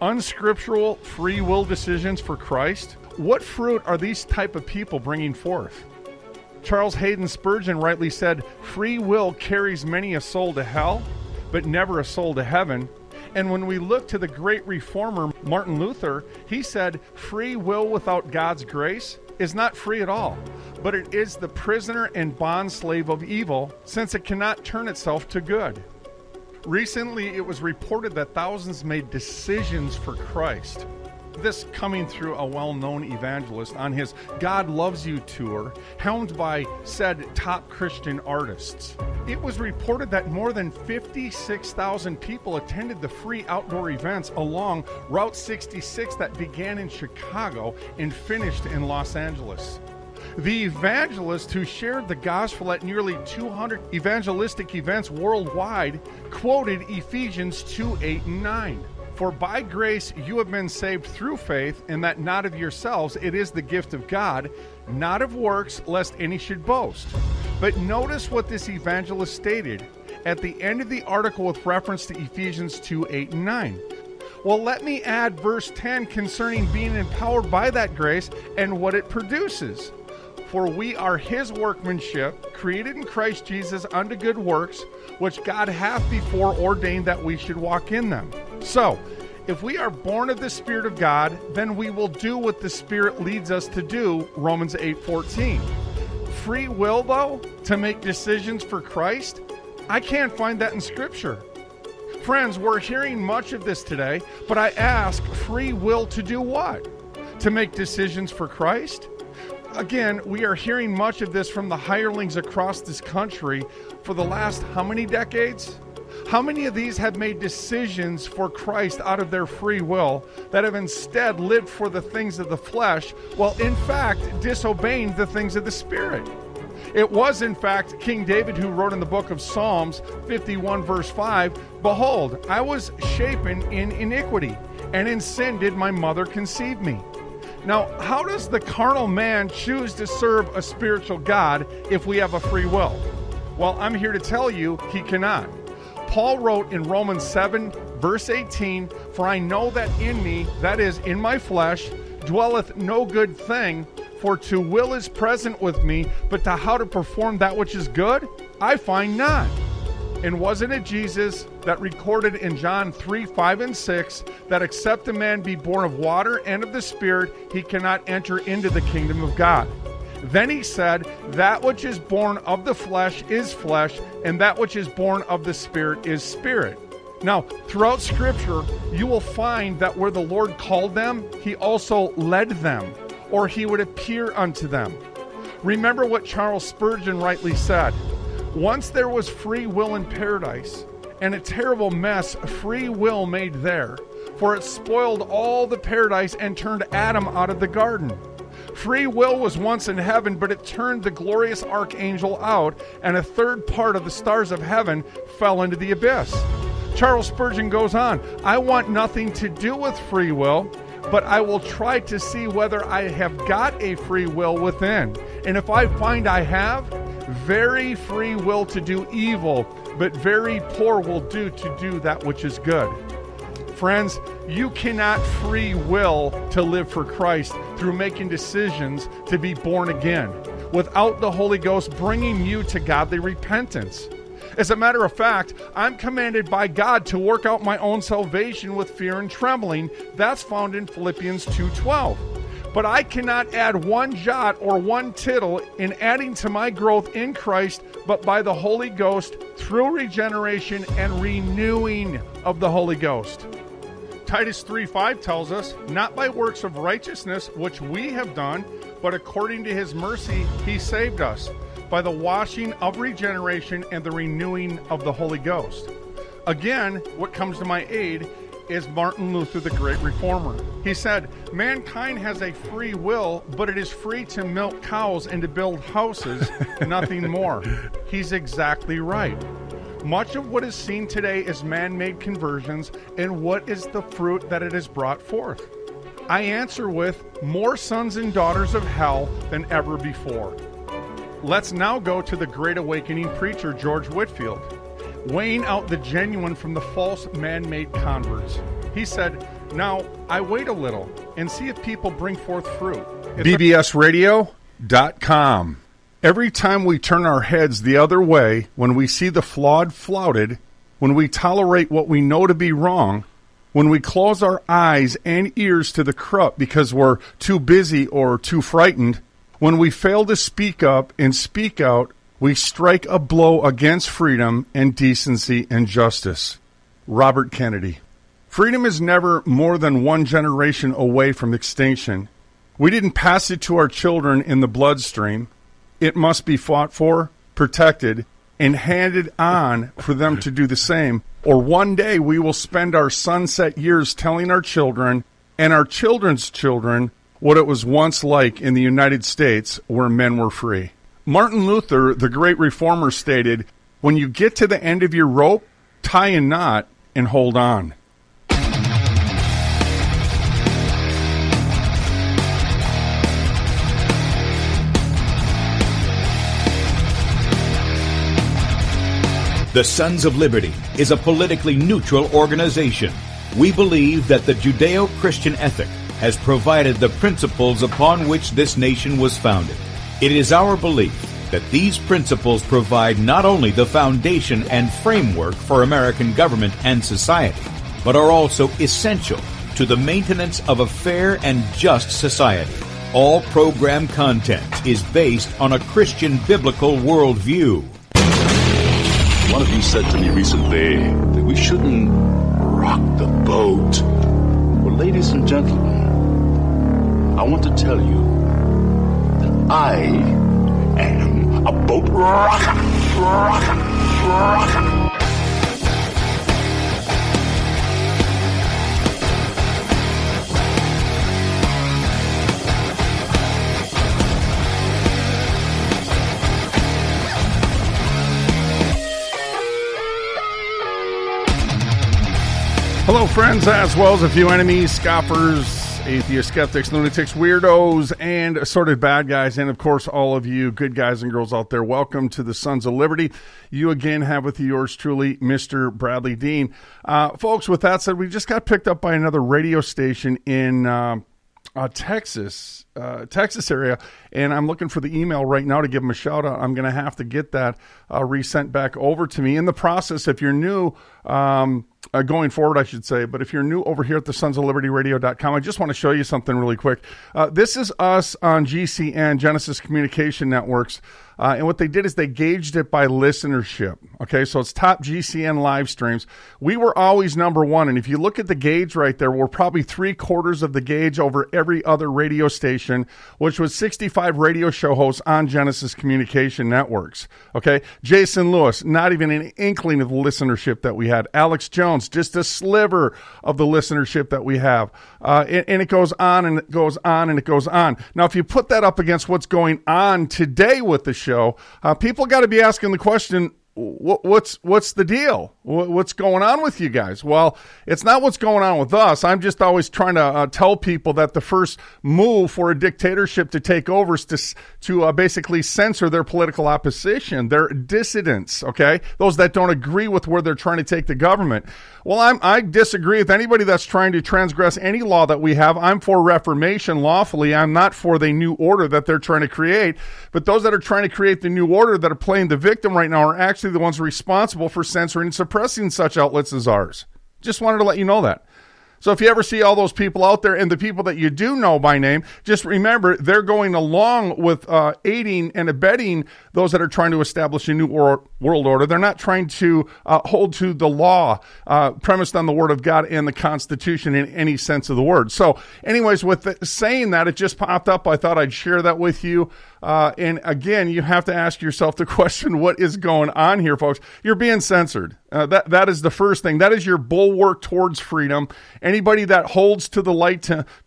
Unscriptural free will decisions for Christ? What fruit are these type of people bringing forth? Charles Haddon Spurgeon rightly said, free will carries many a soul to hell, but never a soul to heaven. And when we look to the great reformer Martin Luther, he said, free will without God's grace is not free at all, but it is the prisoner and bond slave of evil, since it cannot turn itself to good. Recently, it was reported that thousands made decisions for Christ. This coming through a well-known evangelist on his God Loves You tour, helmed by said top Christian artists. It was reported that more than 56,000 people attended the free outdoor events along Route 66 that began in Chicago and finished in Los Angeles. The evangelist who shared the gospel at nearly 200 evangelistic events worldwide quoted Ephesians 2:8 and 9. For by grace you have been saved through faith, and that not of yourselves, it is the gift of God, not of works, lest any should boast. But notice what this evangelist stated at the end of the article with reference to Ephesians 2:8 and 9. Well, let me add verse 10 concerning being empowered by that grace and what it produces. For we are his workmanship, created in Christ Jesus unto good works, which God hath before ordained that we should walk in them. So, if we are born of the Spirit of God, then we will do what the Spirit leads us to do, Romans 8:14. Free will, though, to make decisions for Christ? I can't find that in Scripture. Friends, we're hearing much of this today, but I ask, free will to do what? To make decisions for Christ? Again, we are hearing much of this from the hirelings across this country for the last how many decades? How many of these have made decisions for Christ out of their free will that have instead lived for the things of the flesh, while in fact disobeying the things of the Spirit? It was in fact King David who wrote in the book of Psalms 51 verse 5, Behold, I was shapen in iniquity, and in sin did my mother conceive me. Now, how does the carnal man choose to serve a spiritual God if we have a free will? Well, I'm here to tell you he cannot. Paul wrote in Romans 7, verse 18, For I know that in me, that is, in my flesh, dwelleth no good thing, for to will is present with me, but to how to perform that which is good, I find not. And wasn't it Jesus that recorded in John 3, 5, and 6 that except a man be born of water and of the Spirit, he cannot enter into the kingdom of God? Then he said, That which is born of the flesh is flesh, and that which is born of the Spirit is spirit. Now, throughout Scripture, you will find that where the Lord called them, he also led them, or he would appear unto them. Remember what Charles Spurgeon rightly said. Once there was free will in paradise, and a terrible mess free will made there, for it spoiled all the paradise and turned Adam out of the garden. Free will was once in heaven, but it turned the glorious archangel out, and a third part of the stars of heaven fell into the abyss. Charles Spurgeon goes on, I want nothing to do with free will, but I will try to see whether I have got a free will within. And if I find I have, very free will to do evil, but very poor will do to do that which is good. Friends, you cannot free will to live for Christ through making decisions to be born again, without the Holy Ghost bringing you to godly repentance. As a matter of fact, I'm commanded by God to work out my own salvation with fear and trembling. That's found in Philippians 2:12. But I cannot add one jot or one tittle in adding to my growth in Christ, but by the Holy Ghost through regeneration and renewing of the Holy Ghost. Titus 3:5 tells us, Not by works of righteousness which we have done, but according to his mercy he saved us, by the washing of regeneration and the renewing of the Holy Ghost. Again, what comes to my aid is Martin Luther, the great reformer. He said, mankind has a free will, but it is free to milk cows and to build houses, nothing more. He's exactly right. Much of what is seen today is man-made conversions, and what is the fruit that it has brought forth? I answer with more sons and daughters of hell than ever before. Let's now go to the great awakening preacher, George Whitefield, weighing out the genuine from the false man-made converts. He said, Now, I wait a little and see if people bring forth fruit. BBSradio.com. Every time we turn our heads the other way, when we see the flawed flouted, when we tolerate what we know to be wrong, when we close our eyes and ears to the corrupt because we're too busy or too frightened, when we fail to speak up and speak out, we strike a blow against freedom and decency and justice. Robert Kennedy. Freedom is never more than one generation away from extinction. We didn't pass it to our children in the bloodstream. It must be fought for, protected, and handed on for them to do the same. Or one day we will spend our sunset years telling our children and our children's children what it was once like in the United States where men were free. Martin Luther, the great reformer, stated, "When you get to the end of your rope, tie a knot and hold on." The Sons of Liberty is a politically neutral organization. We believe that the Judeo-Christian ethic has provided the principles upon which this nation was founded. It is our belief that these principles provide not only the foundation and framework for American government and society, but are also essential to the maintenance of a fair and just society. All program content is based on a Christian biblical worldview. One of you said to me recently that we shouldn't rock the boat. Well, ladies and gentlemen, I want to tell you that I am a boat rocker. Hello, friends, as well as a few enemies, scoffers, atheists, skeptics, lunatics, weirdos, and assorted bad guys, and, of course, all of you good guys and girls out there. Welcome to the Sons of Liberty. You again have with you yours truly, Mr. Bradley Dean. Folks, with that said, we just got picked up by another radio station in Texas area, and I'm looking for the email right now to give them a shout out. I'm going to have to get that resent back over to me. In the process, if you're new, going forward, I should say, but if you're new over here at the sonsoflibertyradio.com, I just want to show you something really quick. This is us on GCN, Genesis Communication Networks. And what they did is they gauged it by listenership. Okay, so it's top GCN live streams. We were always number one. And if you look at the gauge right there, we're probably 3/4 of the gauge over every other radio station, which was 65 radio show hosts on Genesis Communication Networks. Okay, Jason Lewis, not even an inkling of the listenership that we had. Alex Jones, just a sliver of the listenership that we have. And it goes on and it goes on and it goes on. Now, if you put that up against what's going on today with the show, people got to be asking the question, what's the deal? What's going on with you guys? Well, it's not what's going on with us. I'm just always trying to tell people that the first move for a dictatorship to take over is to basically censor their political opposition, their dissidents, okay? Those that don't agree with where they're trying to take the government. Well, I disagree with anybody that's trying to transgress any law that we have. I'm for reformation lawfully. I'm not for the new order that they're trying to create. But those that are trying to create the new order that are playing the victim right now are actually the ones responsible for censoring and suppressing such outlets as ours. Just wanted to let you know that. So if you ever see all those people out there and the people that you do know by name, just remember they're going along with aiding and abetting those that are trying to establish a new world order. They're not trying to hold to the law premised on the Word of God and the Constitution in any sense of the word. So anyways, with saying that, it just popped up. I thought I'd share that with you. And again, you have to ask yourself the question, what is going on here, folks? You're being censored. That is the first thing. That is your bulwark towards freedom. Anybody that holds to the light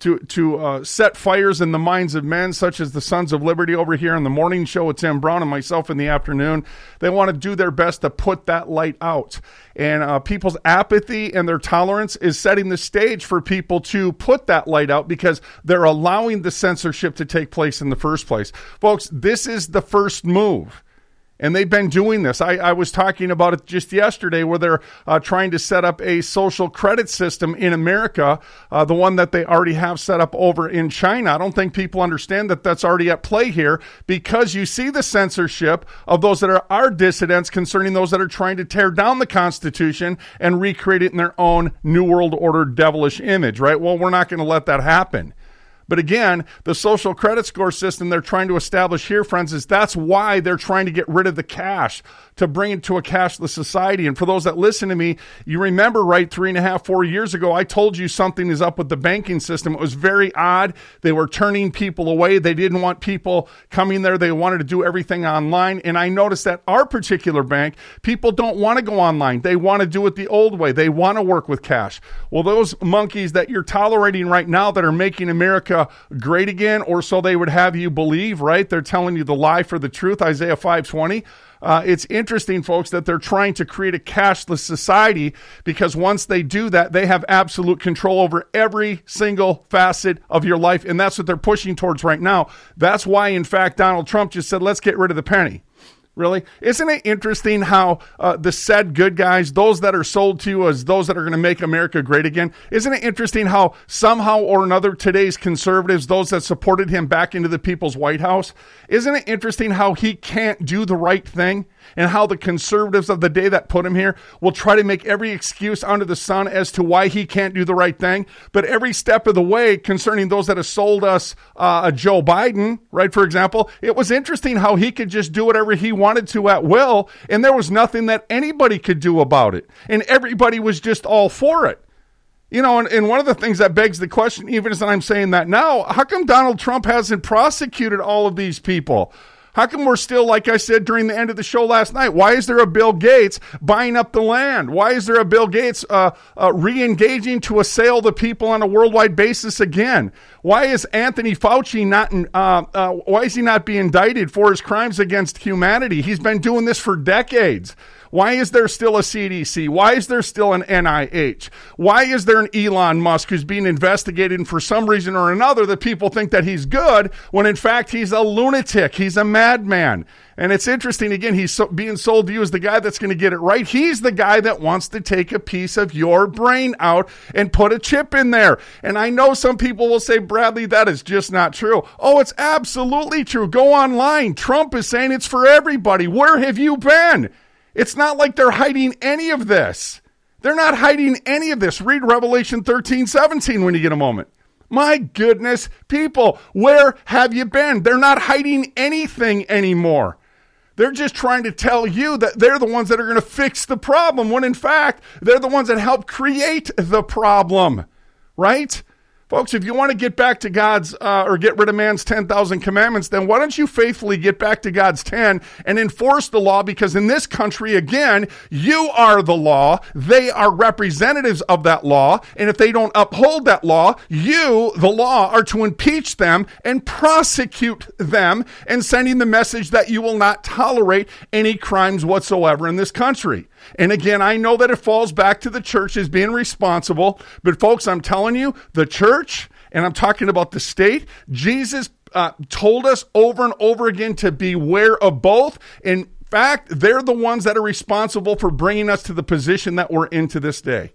to set fires in the minds of men, such as the Sons of Liberty over here on the morning show with Tim Brown and myself in the afternoon, they want to do their best to put that light out. And people's apathy and their tolerance is setting the stage for people to put that light out because they're allowing the censorship to take place in the first place. Folks, this is the first move. And they've been doing this. I was talking about it just yesterday where they're trying to set up a social credit system in America, the one that they already have set up over in China. I don't think people understand that that's already at play here, because you see the censorship of those that are dissidents concerning those that are trying to tear down the Constitution and recreate it in their own New World Order devilish image, right? Well, we're not going to let that happen. But again, the social credit score system they're trying to establish here, friends, is that's why they're trying to get rid of the cash, to bring it to a cashless society. And for those that listen to me, you remember, right, 3.5, 4 years ago, I told you something is up with the banking system. It was very odd. They were turning people away. They didn't want people coming there. They wanted to do everything online. And I noticed that our particular bank, people don't want to go online. They want to do it the old way. They want to work with cash. Well, those monkeys that you're tolerating right now that are making America great again, or so they would have you believe, right? They're telling you the lie for the truth, Isaiah 5:20. It's interesting, folks, that they're trying to create a cashless society, because once they do that, they have absolute control over every single facet of your life. And that's what they're pushing towards right now. That's why, in fact, Donald Trump just said, let's get rid of the penny. Really? Isn't it interesting how the said good guys, those that are sold to you as those that are going to make America great again, isn't it interesting how somehow or another today's conservatives, those that supported him back into the People's White House, isn't it interesting how he can't do the right thing, and how the conservatives of the day that put him here will try to make every excuse under the sun as to why he can't do the right thing? But every step of the way concerning those that have sold us Joe Biden, right, for example, it was interesting how he could just do whatever he wanted to at will, and there was nothing that anybody could do about it. And everybody was just all for it. You know, and one of the things that begs the question, even as I'm saying that now, how come Donald Trump hasn't prosecuted all of these people? How come we're still, like I said during the end of the show last night, why is there a Bill Gates buying up the land? Why is there a Bill Gates re-engaging to assail the people on a worldwide basis again? Why is Anthony Fauci why is he not being indicted for his crimes against humanity? He's been doing this for decades. Why is there still a CDC? Why is there still an NIH? Why is there an Elon Musk who's being investigated, and for some reason or another that people think that he's good, when in fact he's a lunatic, he's a madman? And it's interesting, again, he's being sold to you as the guy that's going to get it right. He's the guy that wants to take a piece of your brain out and put a chip in there. And I know some people will say, Bradley, that is just not true. Oh, it's absolutely true. Go online. Trump is saying it's for everybody. Where have you been? It's not like they're hiding any of this. They're not hiding any of this. Read Revelation 13:17 when you get a moment. My goodness, people, where have you been? They're not hiding anything anymore. They're just trying to tell you that they're the ones that are going to fix the problem, when in fact, they're the ones that help create the problem, right? Folks, if you want to get back to God's, or get rid of man's 10,000 commandments, then why don't you faithfully get back to God's 10 and enforce the law? Because in this country, again, you are the law. They are representatives of that law. And if they don't uphold that law, you, the law, are to impeach them and prosecute them, and sending the message that you will not tolerate any crimes whatsoever in this country. And again, I know that it falls back to the church as being responsible, but folks, I'm telling you, the church, and I'm talking about the state, Jesus told us over and over again to beware of both. In fact, they're the ones that are responsible for bringing us to the position that we're in to this day.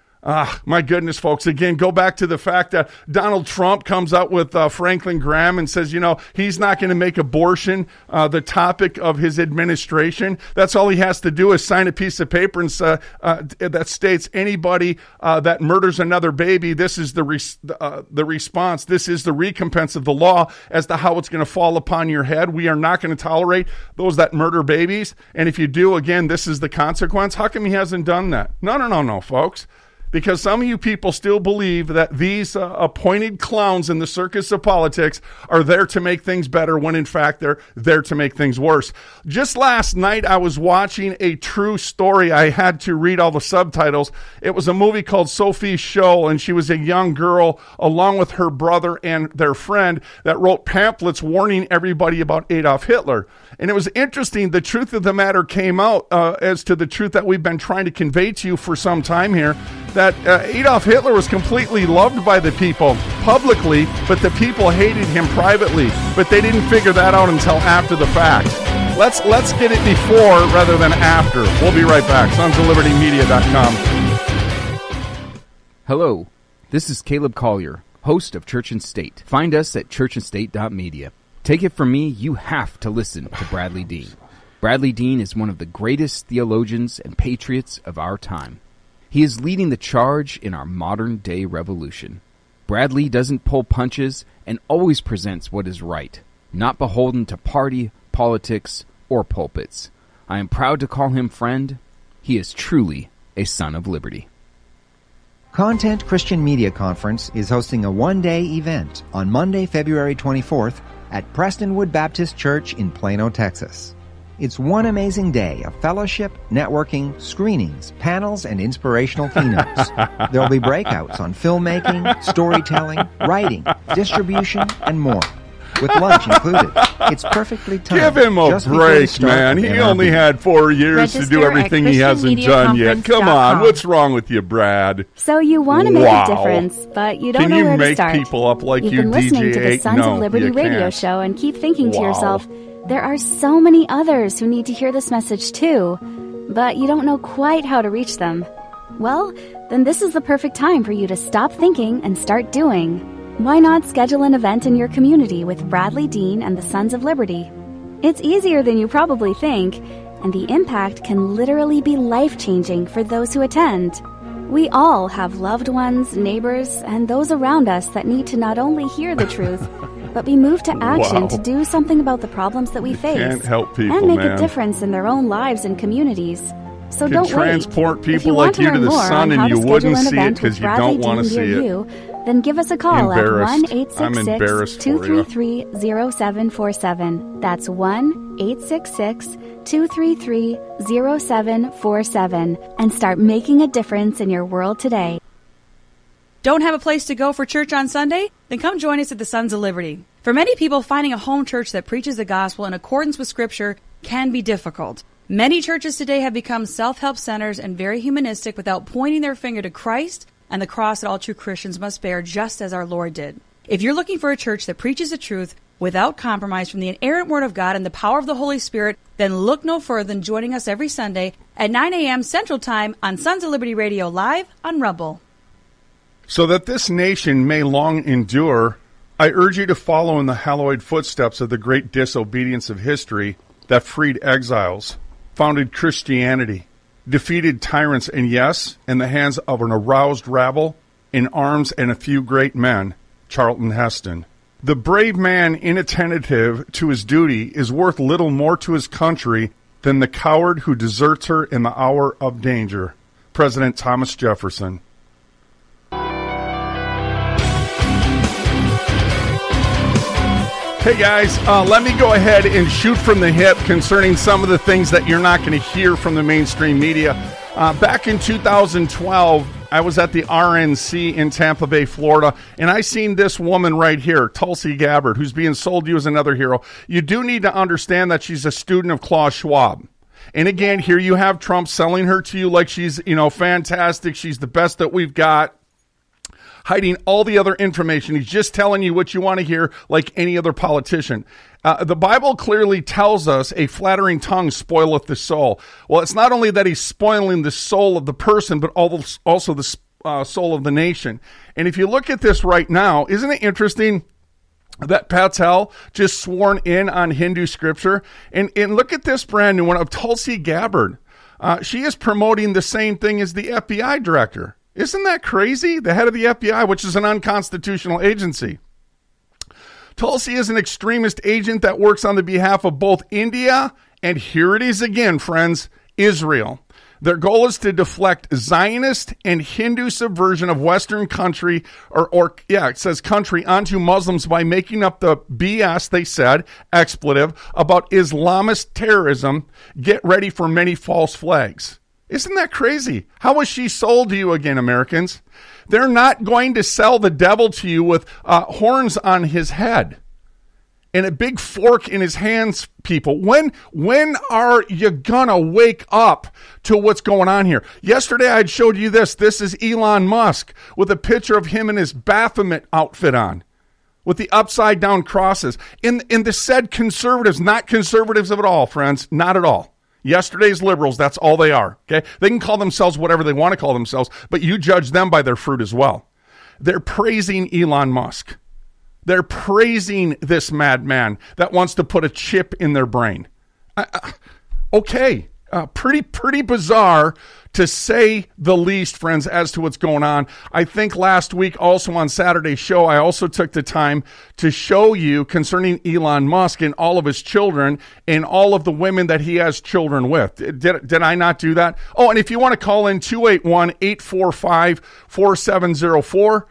My goodness, folks. Again, go back to the fact that Donald Trump comes out with Franklin Graham and says, you know, he's not going to make abortion the topic of his administration. That's all he has to do is sign a piece of paper and that states anybody that murders another baby, this is the response. This is the recompense of the law as to how it's going to fall upon your head. We are not going to tolerate those that murder babies. And if you do, again, this is the consequence. How come he hasn't done that? No, folks. Because some of you people still believe that these appointed clowns in the circus of politics are there to make things better, when in fact they're there to make things worse. Just last night, I was watching a true story. I had to read all the subtitles. It was a movie called Sophie Scholl, and she was a young girl along with her brother and their friend that wrote pamphlets warning everybody about Adolf Hitler. And it was interesting. The truth of the matter came out as to the truth that we've been trying to convey to you for some time here, that Adolf Hitler was completely loved by the people publicly, but the people hated him privately. But they didn't figure that out until after the fact. Let's get it before rather than after. We'll be right back. sonsoflibertymedia.com. Hello, this is Caleb Collier, host of Church and State. Find us at churchandstate.media. Take it from me, you have to listen to Bradley Dean. Bradley Dean is one of the greatest theologians and patriots of our time. He is leading the charge in our modern-day revolution. Bradley doesn't pull punches and always presents what is right, not beholden to party, politics, or pulpits. I am proud to call him friend. He is truly a son of liberty. Content Christian Media Conference is hosting a one-day event on Monday, February 24th at Prestonwood Baptist Church in Plano, Texas. It's one amazing day of fellowship, networking, screenings, panels, and inspirational keynotes. There'll be breakouts on filmmaking, storytelling, writing, distribution, and more, with lunch included. It's perfectly timed. Give him a break, man. He only had 4 years to do everything he hasn't done yet. Come on, what's wrong with you, Brad? So you want to make a difference, but you don't know where to start. Can you make people up like You've you, been listening to the DJ8? Sons No, of Liberty you radio can't. show and keep thinking to yourself, there are so many others who need to hear this message too, but you don't know quite how to reach them. Well, then this is the perfect time for you to stop thinking and start doing. Why not schedule an event in your community with Bradley Dean and the Sons of Liberty? It's easier than you probably think, and the impact can literally be life-changing for those who attend. We all have loved ones, neighbors, and those around us that need to not only hear the truth, but be moved to action to do something about the problems that we face Can't help people, and make man. a difference in their own lives and communities. So Can don't transport wait. people If you like want to you to learn the more sun on and how you to wouldn't schedule an see it event 'cause with you Bradley don't wanna Dean see near it. you, then give us a call at Embarrassed. I'm embarrassed for you. 1-866-233-0747. That's 1-866-233-0747 and start making a difference in your world today. Don't have a place to go for church on Sunday? Then come join us at the Sons of Liberty. For many people, finding a home church that preaches the gospel in accordance with Scripture can be difficult. Many churches today have become self-help centers and very humanistic without pointing their finger to Christ and the cross that all true Christians must bear, just as our Lord did. If you're looking for a church that preaches the truth without compromise from the inerrant Word of God and the power of the Holy Spirit, then look no further than joining us every Sunday at 9 a.m. Central Time on Sons of Liberty Radio Live on Rumble. So that this nation may long endure, I urge you to follow in the hallowed footsteps of the great disobedience of history that freed exiles, founded Christianity, defeated tyrants, and yes, in the hands of an aroused rabble, in arms and a few great men, Charlton Heston. The brave man inattentive to his duty is worth little more to his country than the coward who deserts her in the hour of danger. President Thomas Jefferson. Hey guys, let me go ahead and shoot from the hip concerning some of the things that you're not going to hear from the mainstream media. Back in 2012, I was at the RNC in Tampa Bay, Florida, and I seen this woman right here, Tulsi Gabbard, who's being sold to you as another hero. You do need to understand that she's a student of Klaus Schwab. And again, here you have Trump selling her to you like she's, fantastic. She's the best that we've got. Hiding all the other information. He's just telling you what you want to hear like any other politician. The Bible clearly tells us a flattering tongue spoileth the soul. Well, it's not only that he's spoiling the soul of the person, but also the soul of the nation. And if you look at this right now, isn't it interesting that Patel just sworn in on Hindu scripture? And look at this brand new one of Tulsi Gabbard. She is promoting the same thing as the FBI director. Isn't that crazy? The head of the FBI, which is an unconstitutional agency. Tulsi is an extremist agent that works on the behalf of both India and, here it is again, friends, Israel. Their goal is to deflect Zionist and Hindu subversion of Western country, it says country, onto Muslims by making up the BS, they said, expletive, about Islamist terrorism. Get ready for many false flags. Isn't that crazy? How was she sold to you again, Americans? They're not going to sell the devil to you with horns on his head and a big fork in his hands, people. When are you gonna wake up to what's going on here? Yesterday I had showed you this. This is Elon Musk with a picture of him in his Baphomet outfit on, with the upside down crosses. In the said conservatives, not conservatives at all, friends, not at all. Yesterday's liberals, that's all they are, okay? They can call themselves whatever they want to call themselves, but you judge them by their fruit as well. They're praising Elon Musk. They're praising this madman that wants to put a chip in their brain. Okay, pretty bizarre to say the least, friends, as to what's going on. I think last week also on Saturday's show, I also took the time to show you concerning Elon Musk and all of his children and all of the women that he has children with. Did I not do that? Oh, and if you want to call in 281-845-4704,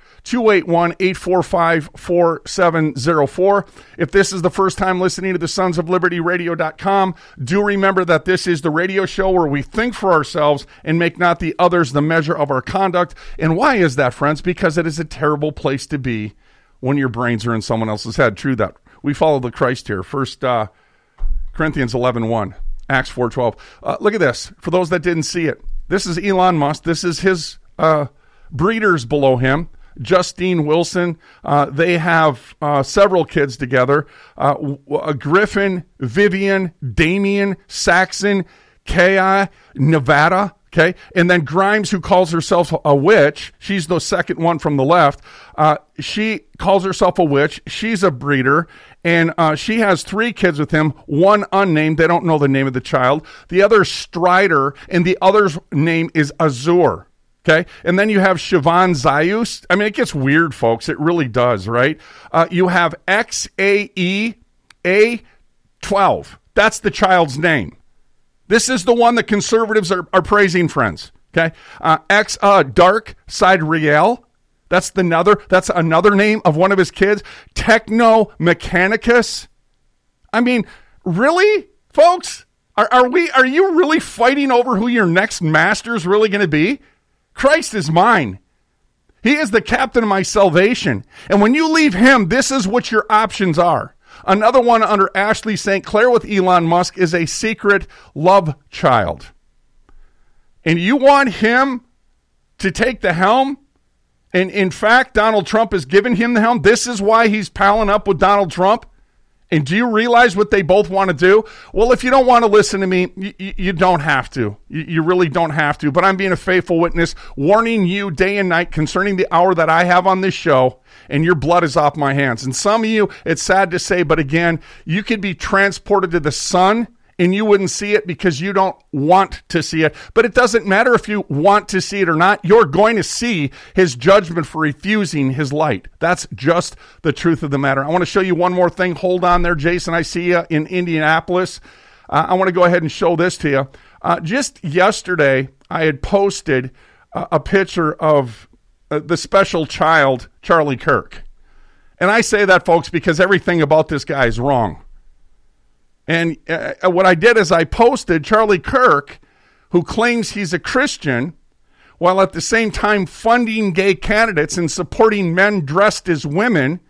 281-845-4704. If this is the first time listening to the Sons of Liberty Radio.com, do remember that this is the radio show where we think for ourselves and make not the others the measure of our conduct. And why is that, friends? Because it is a terrible place to be when your brains are in someone else's head. True that. We follow the Christ here. First Corinthians 11:1, Acts 4:12. Look at this. For those that didn't see it, this is Elon Musk. This is his breeders below him. Justine Wilson. They have several kids together. Griffin, Vivian, Damien, Saxon, Kai, Nevada. Okay. And then Grimes, who calls herself a witch. She's the second one from the left. She calls herself a witch. She's a breeder. And she has 3 kids with him, one unnamed. They don't know the name of the child. The other Strider, and the other's name is Azur. Okay, and then you have Siobhan Zayus. I mean, it gets weird, folks. It really does, right? You have XAEA12. That's the child's name. This is the one that conservatives are praising, friends. Okay, Dark Side Riel. That's another name of one of his kids. Techno Mechanicus. I mean, really, folks? Are you really fighting over who your next master is really going to be? Christ is mine. He is the captain of my salvation. And when you leave him, this is what your options are. Another one under Ashley St. Clair with Elon Musk is a secret love child. And you want him to take the helm? And in fact, Donald Trump has given him the helm. This is why he's palling up with Donald Trump. And do you realize what they both want to do? Well, if you don't want to listen to me, you don't have to. You really don't have to. But I'm being a faithful witness, warning you day and night concerning the hour that I have on this show, and your blood is off my hands. And some of you, it's sad to say, but again, you could be transported to the sun, and you wouldn't see it because you don't want to see it. But it doesn't matter if you want to see it or not. You're going to see his judgment for refusing his light. That's just the truth of the matter. I want to show you one more thing. Hold on there, Jason. I see you in Indianapolis. I want to go ahead and show this to you. Just yesterday, I had posted a picture of the special child, Charlie Kirk. And I say that, folks, because everything about this guy is wrong. And what I did is I posted Charlie Kirk, who claims he's a Christian, while at the same time funding gay candidates and supporting men dressed as women.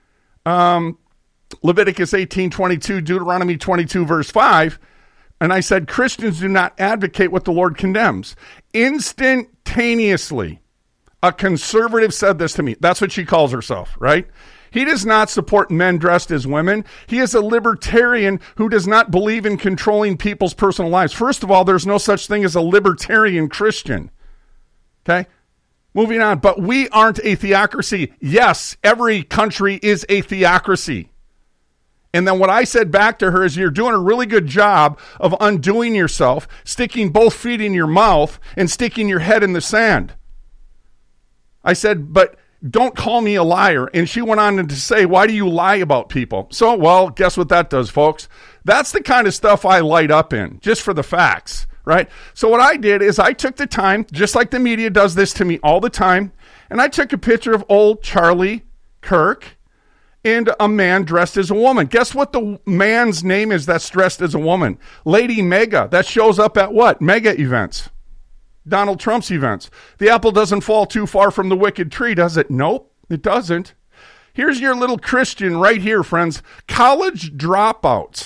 Leviticus 18:22, Deuteronomy 22, verse 5. And I said, Christians do not advocate what the Lord condemns. Instantaneously, a conservative said this to me. That's what she calls herself, right? He does not support men dressed as women. He is a libertarian who does not believe in controlling people's personal lives. First of all, there's no such thing as a libertarian Christian. Okay? Moving on. But we aren't a theocracy. Yes, every country is a theocracy. And then what I said back to her is, you're doing a really good job of undoing yourself, sticking both feet in your mouth and sticking your head in the sand. I said, but don't call me a liar. And she went on to say, why do you lie about people? So, well, guess what that does, folks? That's the kind of stuff I light up in, just for the facts, right? So what I did is I took the time, just like the media does this to me all the time, and I took a picture of old Charlie Kirk and a man dressed as a woman. Guess what the man's name is that's dressed as a woman? Lady Mega. That shows up at what? Mega events. Donald Trump's events. The apple doesn't fall too far from the wicked tree, does it? Nope, it doesn't. Here's your little Christian right here, friends. College dropouts.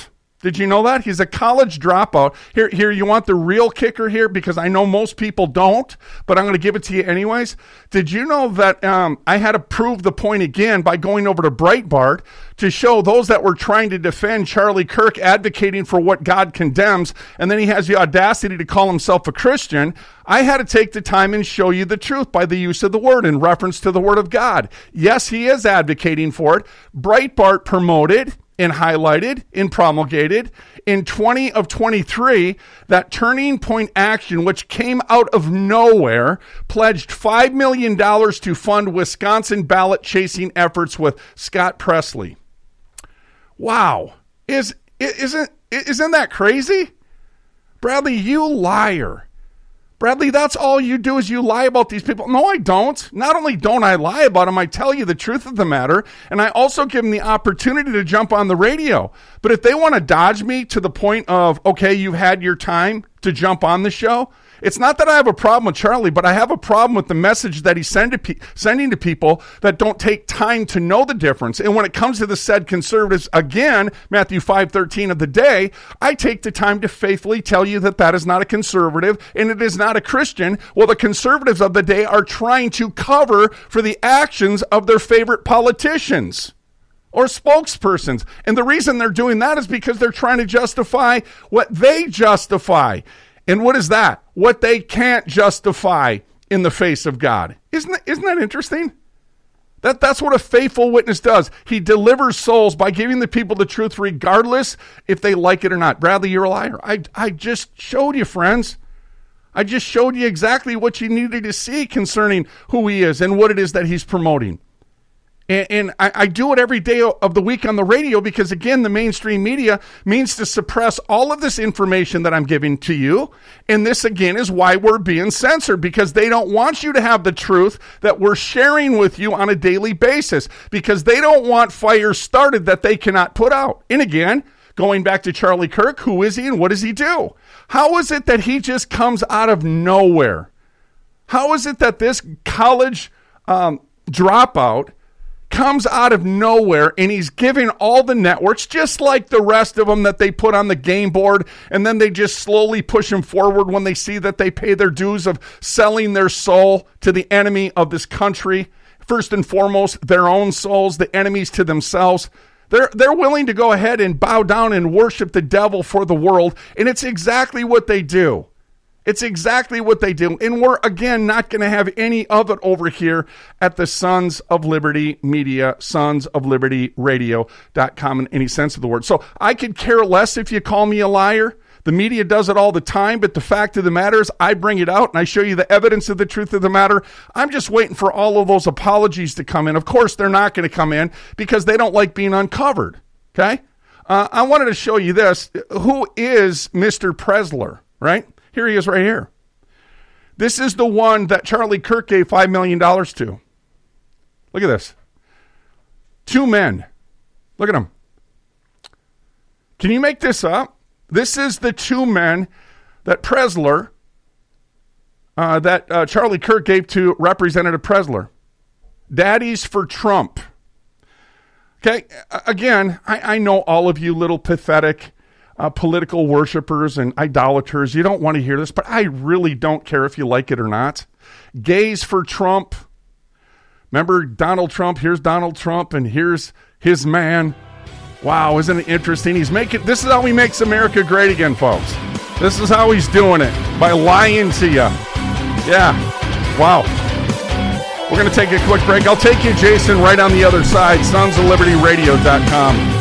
Did you know that? He's a college dropout. Here, you want the real kicker here? Because I know most people don't, but I'm going to give it to you anyways. Did you know that I had to prove the point again by going over to Breitbart to show those that were trying to defend Charlie Kirk advocating for what God condemns, and then he has the audacity to call himself a Christian. I had to take the time and show you the truth by the use of the word in reference to the word of God. Yes, he is advocating for it. Breitbart promoted and highlighted and promulgated in 20 of 23 that Turning Point Action, which came out of nowhere, pledged $5 million to fund Wisconsin ballot chasing efforts with Scott Presley. Wow. Isn't that crazy? Bradley, you liar. Bradley, that's all you do is you lie about these people. No, I don't. Not only don't I lie about them, I tell you the truth of the matter, and I also give them the opportunity to jump on the radio. But if they want to dodge me to the point of, okay, you've had your time to jump on the show, it's not that I have a problem with Charlie, but I have a problem with the message that he's sending to people that don't take time to know the difference. And when it comes to the said conservatives, again, Matthew 5:13 of the day, I take the time to faithfully tell you that that is not a conservative and it is not a Christian. Well, the conservatives of the day are trying to cover for the actions of their favorite politicians or spokespersons. And the reason they're doing that is because they're trying to justify what they justify. And what is that? What they can't justify in the face of God. Isn't that interesting? That's what a faithful witness does. He delivers souls by giving the people the truth regardless if they like it or not. Bradley, you're a liar. I just showed you, friends. I just showed you exactly what you needed to see concerning who he is and what it is that he's promoting. And I do it every day of the week on the radio because, again, the mainstream media means to suppress all of this information that I'm giving to you. And this, again, is why we're being censored, because they don't want you to have the truth that we're sharing with you on a daily basis, because they don't want fires started that they cannot put out. And again, going back to Charlie Kirk, who is he and what does he do? How is it that he just comes out of nowhere? How is it that this college dropout comes out of nowhere and he's giving all the networks, just like the rest of them that they put on the game board, and then they just slowly push them forward when they see that they pay their dues of selling their soul to the enemy of this country? First and foremost, their own souls, the enemies to themselves. They're willing to go ahead and bow down and worship the devil for the world, and it's exactly what they do. It's exactly what they do. And we're, again, not going to have any of it over here at the Sons of Liberty Media, sonsoflibertyradio.com in any sense of the word. So I could care less if you call me a liar. The media does it all the time, but the fact of the matter is I bring it out and I show you the evidence of the truth of the matter. I'm just waiting for all of those apologies to come in. Of course, they're not going to come in because they don't like being uncovered, okay? I wanted to show you this. Who is Mr. Presler, right? Here he is right here. This is the one that Charlie Kirk gave $5 million to. Look at this. Two men. Look at them. Can you make this up? This is the two men that Presler, that Charlie Kirk gave to Representative Presler. Daddies for Trump. Okay, again, I know all of you little pathetic political worshipers and idolaters, you don't want to hear this, but I really don't care if you like it or not. Gays for Trump. Remember Donald Trump? Here's Donald Trump, and here's his man. Wow, isn't it interesting? This is how he makes America great again, folks. This is how he's doing it, by lying to you. Yeah, wow. We're going to take a quick break. I'll take you, Jason, right on the other side. sonsoflibertyradio.com.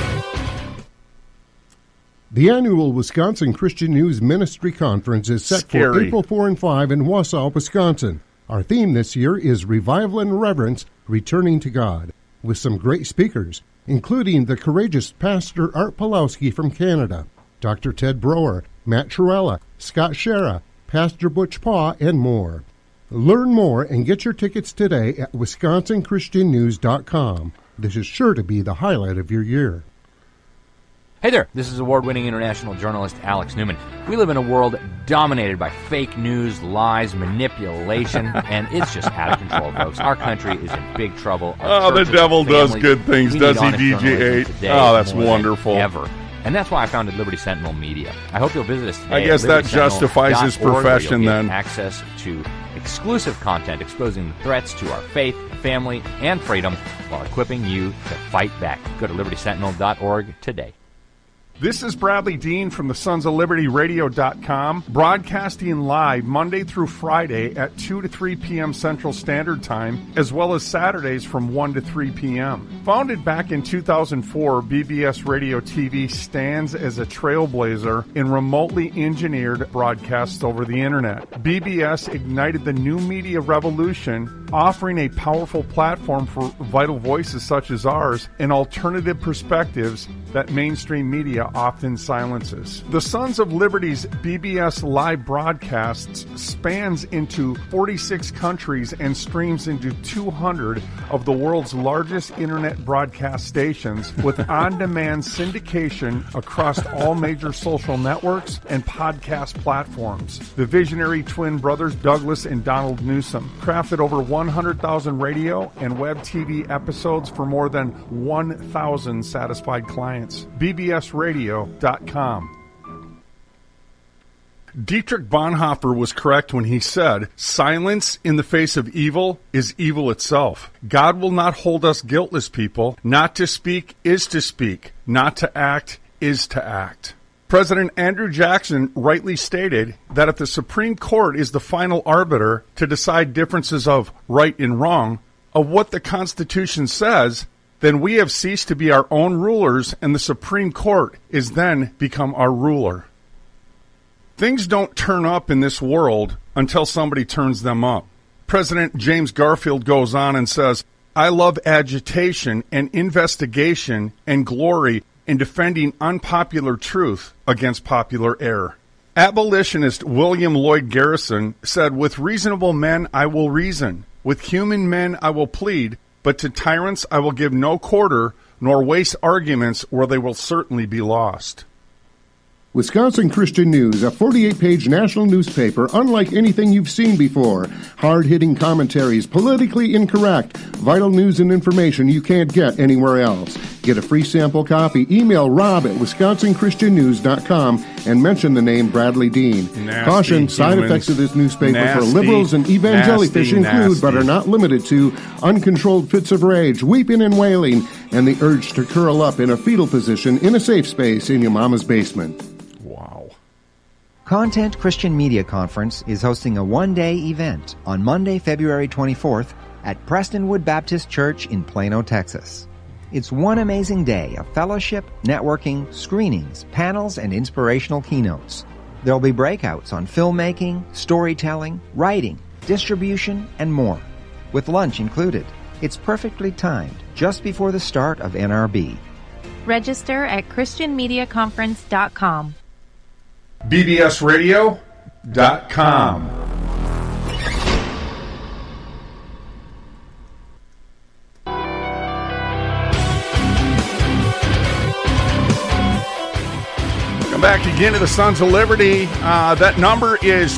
The annual Wisconsin Christian News Ministry Conference is set for April 4 and 5 in Wausau, Wisconsin. Our theme this year is Revival and Reverence, Returning to God, with some great speakers, including the courageous Pastor Art Pawlowski from Canada, Dr. Ted Brower, Matt Trewhella, Scott Shera, Pastor Butch Paw, and more. Learn more and get your tickets today at WisconsinChristianNews.com. This is sure to be the highlight of your year. Hey there, this is award-winning international journalist Alex Newman. We live in a world dominated by fake news, lies, manipulation, and it's just out of control, folks. Our country is in big trouble. The devil does good things, does he, DJ8? Oh, that's wonderful. Ever. And that's why I founded Liberty Sentinel Media. I hope you'll visit us today. I guess that justifies his profession then. Access to exclusive content exposing the threats to our faith, family, and freedom while equipping you to fight back. Go to libertysentinel.org today. This is Bradley Dean from the Sons of Liberty Radio.com, broadcasting live Monday through Friday at 2 to 3 p.m. Central Standard Time, as well as Saturdays from 1 to 3 p.m. Founded back in 2004, BBS Radio TV stands as a trailblazer in remotely engineered broadcasts over the Internet. BBS ignited the new media revolution, offering a powerful platform for vital voices such as ours and alternative perspectives that mainstream media often silences. The Sons of Liberty's BBS live broadcasts spans into 46 countries and streams into 200 of the world's largest internet broadcast stations with on-demand syndication across all major social networks and podcast platforms. The visionary twin brothers Douglas and Donald Newsom crafted over 100,000 radio and web TV episodes for more than 1,000 satisfied clients. BBSradio.com. Dietrich Bonhoeffer was correct when he said, "Silence in the face of evil is evil itself. God will not hold us guiltless, people. Not to speak is to speak. Not to act is to act." President Andrew Jackson rightly stated that if the Supreme Court is the final arbiter to decide differences of right and wrong, of what the Constitution says, then we have ceased to be our own rulers, and the Supreme Court is then become our ruler. Things don't turn up in this world until somebody turns them up. President James Garfield goes on and says, "I love agitation and investigation and glory in defending unpopular truth against popular error." Abolitionist William Lloyd Garrison said, "With reasonable men I will reason, with human men I will plead, but to tyrants I will give no quarter, nor waste arguments where they will certainly be lost." Wisconsin Christian News, a 48-page national newspaper unlike anything you've seen before. Hard-hitting commentaries, politically incorrect, vital news and information you can't get anywhere else. Get a free sample copy. Email Rob at WisconsinChristianNews.com and mention the name Bradley Dean. Caution, side effects of this newspaper for liberals and evangelifish include, but are not limited to, uncontrolled fits of rage, weeping and wailing, and the urge to curl up in a fetal position in a safe space in your mama's basement. Content Christian Media Conference is hosting a one-day event on Monday, February 24th at Prestonwood Baptist Church in Plano, Texas. It's one amazing day of fellowship, networking, screenings, panels, and inspirational keynotes. There'll be breakouts on filmmaking, storytelling, writing, distribution, and more, with lunch included. It's perfectly timed, just before the start of NRB. Register at ChristianMediaConference.com. BBSradio.com. Welcome back again to the Sons of Liberty. That number is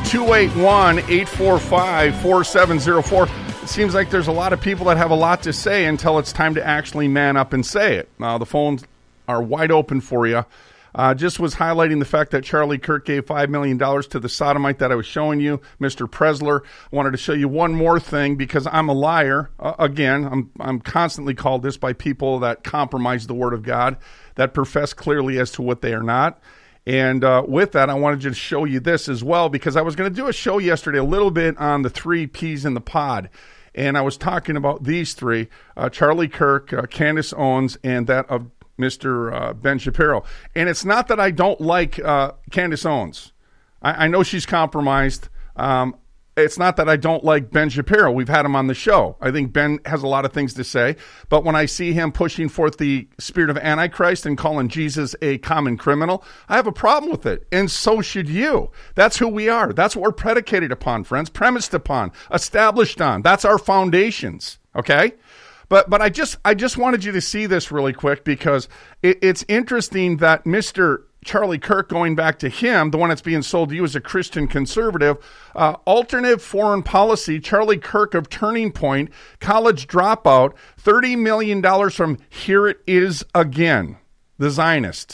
281-845-4704. It seems like there's a lot of people that have a lot to say until it's time to actually man up and say it. The phones are wide open for you. Just was highlighting the fact that Charlie Kirk gave $5 million to the sodomite that I was showing you, Mr. Presler. I wanted to show you one more thing because I'm a liar. Again, I'm constantly called this by people that compromise the Word of God, that profess clearly as to what they are not. And with that, I wanted to show you this as well because I was going to do a show yesterday a little bit on the 3 Ps in the pod. And I was talking about these three, Charlie Kirk, Candace Owens, and that of Mr. Ben Shapiro. And it's not that I don't like Candace Owens. I know she's compromised. It's not that I don't like Ben Shapiro. We've had him on the show. I think Ben has a lot of things to say. But when I see him pushing forth the spirit of Antichrist and calling Jesus a common criminal, I have a problem with it. And so should you. That's who we are. That's what we're predicated upon, friends. Premised upon. Established on. That's our foundations. Okay? But I just wanted you to see this really quick because it's interesting that Mr. Charlie Kirk, going back to him, the one that's being sold to you as a Christian conservative, alternative foreign policy, Charlie Kirk of Turning Point, college dropout, $30 million from Here It Is Again, the Zionist.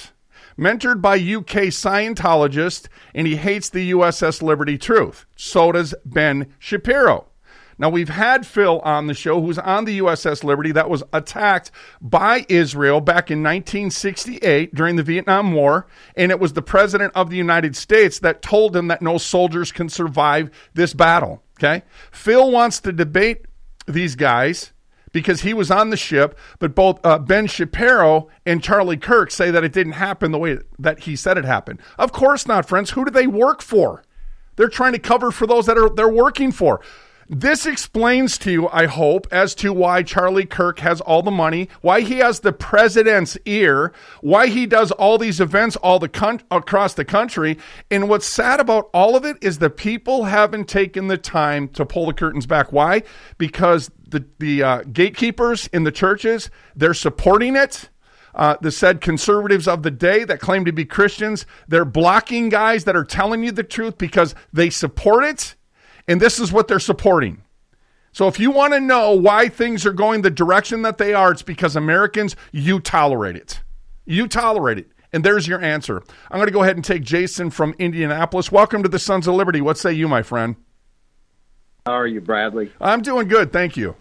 mentored by UK Scientologists, and he hates the USS Liberty Truth. So does Ben Shapiro. Now, we've had Phil on the show, who's on the USS Liberty that was attacked by Israel back in 1968 during the Vietnam War, and it was the President of the United States that told him that no soldiers can survive this battle, okay? Phil wants to debate these guys because he was on the ship, but both Ben Shapiro and Charlie Kirk say that it didn't happen the way that he said it happened. Of course not, friends. Who do they work for? They're trying to cover for those that they're working for. This explains to you, I hope, as to why Charlie Kirk has all the money, why he has the president's ear, why he does all these events across the country. And what's sad about all of it is the people haven't taken the time to pull the curtains back. Why? Because the gatekeepers in the churches, they're supporting it. The said conservatives of the day that claim to be Christians, they're blocking guys that are telling you the truth because they support it. And this is what they're supporting. So if you want to know why things are going the direction that they are, it's because Americans, you tolerate it. You tolerate it. And there's your answer. I'm going to go ahead and take Jason from Indianapolis. Welcome to the Sons of Liberty. What say you, my friend? How are you, Bradley? I'm doing good. Thank you.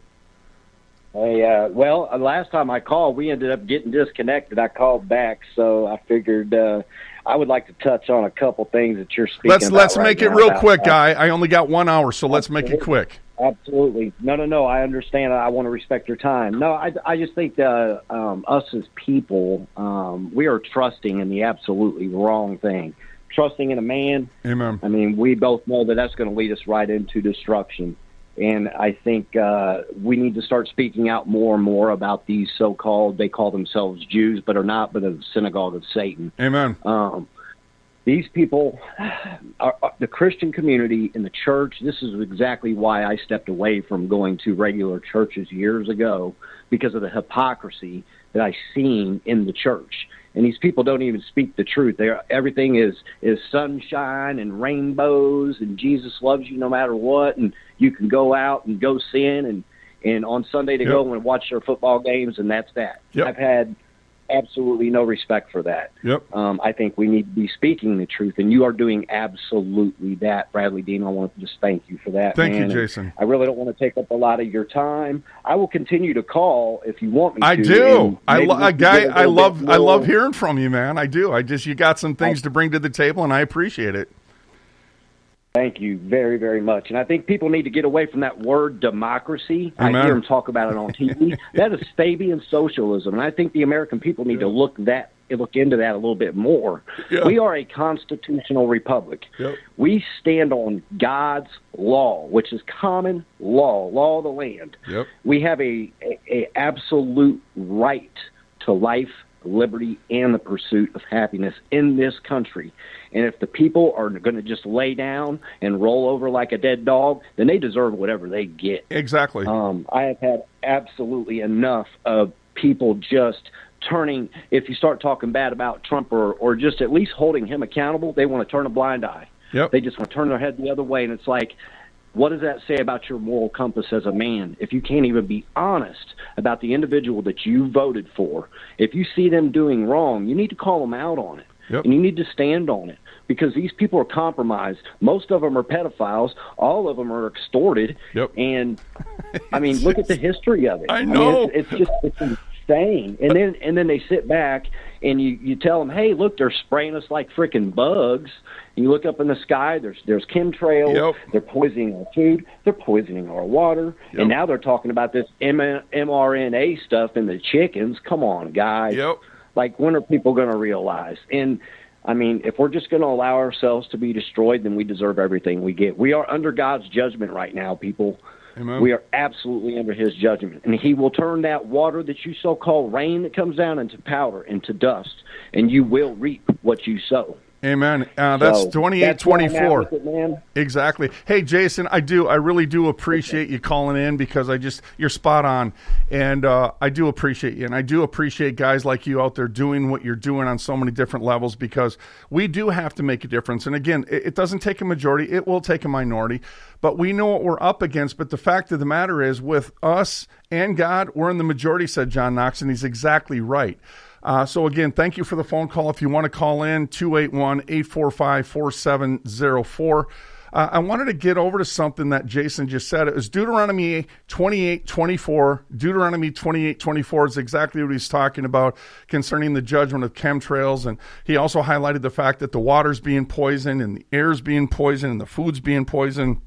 Hey, last time I called, we ended up getting disconnected. I called back, so I figured I would like to touch on a couple things that you're speaking about. Let's make it real quick, guy. I only got 1 hour, so let's make it quick. Absolutely. No, I understand. I want to respect your time. No, I just think us as people, we are trusting in the absolutely wrong thing. Trusting in a man. Amen. I mean, we both know that that's going to lead us right into destruction. And I think we need to start speaking out more and more about these so-called, they call themselves Jews, but are not, but a synagogue of Satan. Amen. These people, the Christian community in the church, this is exactly why I stepped away from going to regular churches years ago, because of the hypocrisy that I seen in the church. And these people don't even speak the truth. Everything is sunshine and rainbows, and Jesus loves you no matter what, and you can go out and go sin, and on Sunday to go and watch their football games, and that's that. Yep. I've had absolutely no respect for that. Yep. I think we need to be speaking the truth, and you are doing absolutely that, Bradley Dean. I want to just thank you for that. Thank man. you, Jason. I really don't want to take up a lot of your time. I will continue to call if you want me to. I do. I love hearing from you, man. I do. You got some things to bring to the table, and I appreciate it. Thank you very, very much. And I think people need to get away from that word democracy. Amen. I hear them talk about it on TV. That is Fabian socialism. And I think the American people need to look into that a little bit more. Yeah. We are a constitutional republic. Yep. We stand on God's law, which is common law of the land. Yep. We have a absolute right to life, liberty, and the pursuit of happiness in this country. And if the people are going to just lay down and roll over like a dead dog, then they deserve whatever they get. Exactly. I have had absolutely enough of people just turning, if you start talking bad about Trump or just at least holding him accountable, they want to turn a blind eye. Yep. They just want to turn their head the other way. And it's like, what does that say about your moral compass as a man? If you can't even be honest about the individual that you voted for, if you see them doing wrong, you need to call them out on it. Yep. And you need to stand on it, because these people are compromised. Most of them are pedophiles. All of them are extorted. Yep. And, I mean, look at the history of it. I know. It's insane. And then they sit back and you tell them, hey, look, they're spraying us like freaking bugs. And you look up in the sky, there's chemtrails. Yep. They're poisoning our food. They're poisoning our water. Yep. And now they're talking about this mRNA stuff in the chickens. Come on, guys. Yep. Like, when are people going to realize? And, I mean, if we're just going to allow ourselves to be destroyed, then we deserve everything we get. We are under God's judgment right now, people. Amen. We are absolutely under his judgment. And he will turn that water that you so-call rain that comes down into powder, into dust, and you will reap what you sow. Amen. That's 28-24. Exactly. Hey, Jason, I really do appreciate you calling in, because you're spot on. And I do appreciate you. And I do appreciate guys like you out there doing what you're doing on so many different levels, because we do have to make a difference. And again, it doesn't take a majority. It will take a minority. But we know what we're up against. But the fact of the matter is, with us and God, we're in the majority, said John Knox, and he's exactly right. So again, thank you for the phone call. If you want to call in, 281-845-4704. I wanted to get over to something that Jason just said. It was Deuteronomy 28:24. Deuteronomy 28:24 is exactly what he's talking about concerning the judgment of chemtrails. And he also highlighted the fact that the water's being poisoned and the air's being poisoned and the food's being poisoned.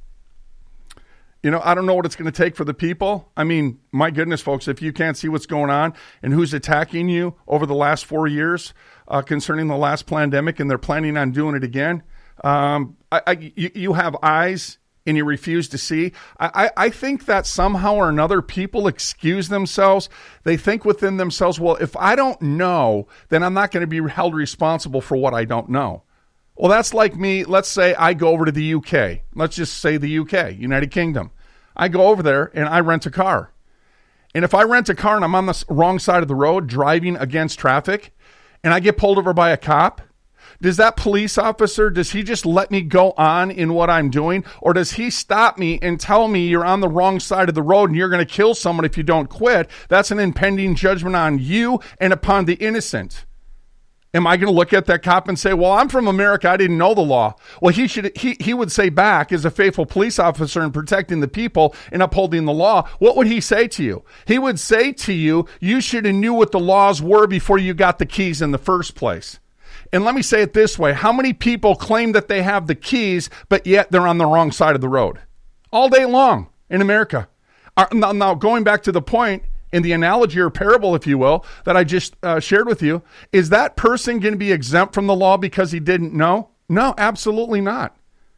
You know, I don't know what it's going to take for the people. I mean, my goodness, folks, if you can't see what's going on and who's attacking you over the last 4 years concerning the last pandemic, and they're planning on doing it again, you have eyes and you refuse to see. I think that somehow or another people excuse themselves. They think within themselves, well, if I don't know, then I'm not going to be held responsible for what I don't know. Well, that's like me. Let's say I go over to the UK. Let's just say the UK, United Kingdom. I go over there and I rent a car. And if I rent a car and I'm on the wrong side of the road driving against traffic and I get pulled over by a cop, does that police officer, does he just let me go on in what I'm doing? Or does he stop me and tell me you're on the wrong side of the road and you're going to kill someone if you don't quit? That's an impending judgment on you and upon the innocent. Am I going to look at that cop and say, well, I'm from America, I didn't know the law? Well, he would say back, as a faithful police officer in protecting the people and upholding the law, what would he say to you? He would say to you, you should have knew what the laws were before you got the keys in the first place. And let me say it this way. How many people claim that they have the keys, but yet they're on the wrong side of the road? All day long in America. Now, going back to the point, in the analogy or parable, if you will, that I just shared with you, is that person going to be exempt from the law because he didn't know? No, absolutely not.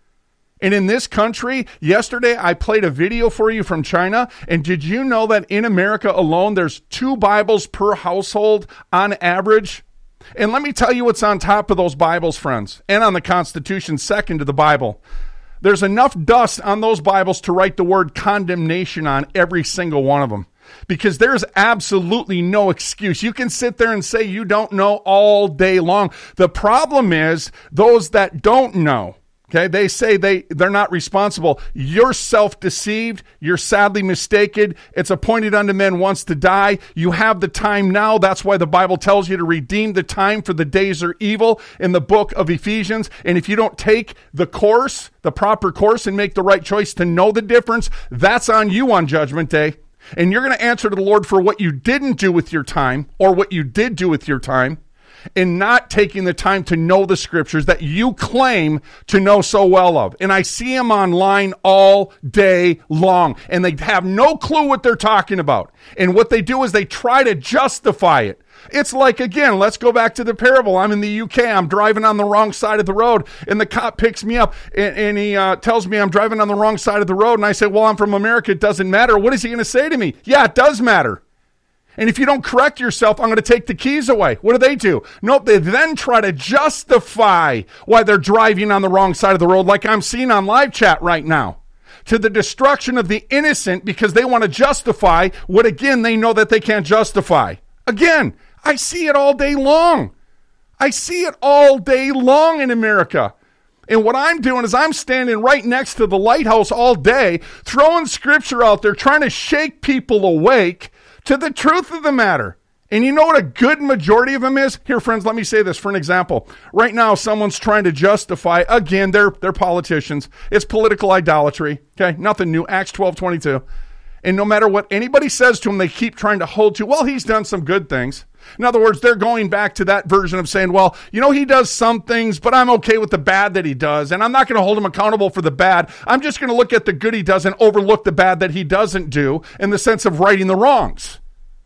And in this country, yesterday I played a video for you from China, and did you know that in America alone, there's 2 Bibles per household on average? And let me tell you what's on top of those Bibles, friends, and on the Constitution, second to the Bible. There's enough dust on those Bibles to write the word condemnation on every single one of them. Because there's absolutely no excuse. You can sit there and say you don't know all day long. The problem is those that don't know, okay, they say they're not responsible. You're self-deceived. You're sadly mistaken. It's appointed unto men once to die. You have the time now. That's why the Bible tells you to redeem the time, for the days are evil, in the book of Ephesians. And if you don't take the course, the proper course, and make the right choice to know the difference, that's on you on Judgment Day. And you're going to answer to the Lord for what you didn't do with your time, or what you did do with your time, and not taking the time to know the scriptures that you claim to know so well of. And I see them online all day long, and they have no clue what they're talking about. And what they do is they try to justify it. It's like, again, let's go back to the parable. I'm in the UK. I'm driving on the wrong side of the road, and the cop picks me up, and he tells me I'm driving on the wrong side of the road. And I say, well, I'm from America. It doesn't matter. What is he going to say to me? Yeah, it does matter. And if you don't correct yourself, I'm going to take the keys away. What do? Nope, they then try to justify why they're driving on the wrong side of the road, like I'm seeing on live chat right now, to the destruction of the innocent, because they want to justify what, again, they know that they can't justify. Again, I see it all day long. I see it all day long in America. And what I'm doing is I'm standing right next to the lighthouse all day, throwing scripture out there, trying to shake people awake to the truth of the matter. And you know what a good majority of them is? Here, friends, let me say this for an example. Right now, someone's trying to justify, again, they're politicians. It's political idolatry. Okay, nothing new. Acts 12:22. And no matter what anybody says to them, they keep trying to hold to, well, he's done some good things. In other words, they're going back to that version of saying, well, you know, he does some things, but I'm okay with the bad that he does. And I'm not going to hold him accountable for the bad. I'm just going to look at the good he does and overlook the bad that he doesn't do, in the sense of righting the wrongs.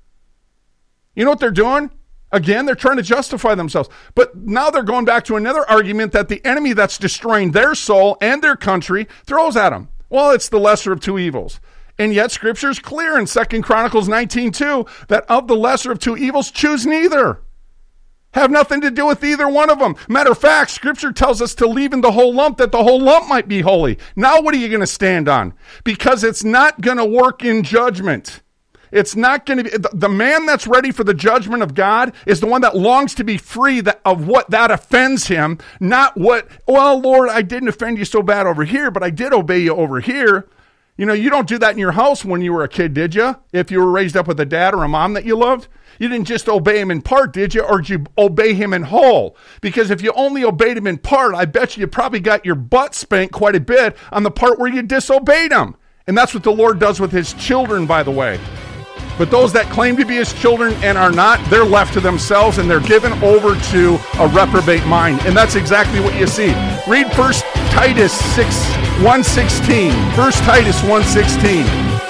You know what they're doing? Again, they're trying to justify themselves. But now they're going back to another argument that the enemy that's destroying their soul and their country throws at them. Well, it's the lesser of two evils. And yet Scripture is clear in 2 Chronicles 19:2 that of the lesser of two evils, choose neither. Have nothing to do with either one of them. Matter of fact, Scripture tells us to leave in the whole lump, that the whole lump might be holy. Now what are you going to stand on? Because it's not going to work in judgment. It's not going to be, the man that's ready for the judgment of God is the one that longs to be free of what that offends him, not what, well, Lord, I didn't offend you so bad over here, but I did obey you over here. You know, you don't do that in your house when you were a kid, did you? If you were raised up with a dad or a mom that you loved, you didn't just obey him in part, did you? Or did you obey him in whole? Because if you only obeyed him in part, I bet you probably got your butt spanked quite a bit on the part where you disobeyed him. And that's what the Lord does with his children, by the way. But those that claim to be his children and are not, they're left to themselves and they're given over to a reprobate mind. And that's exactly what you see. Read 1 Titus 1:16. 1 Titus 1:16.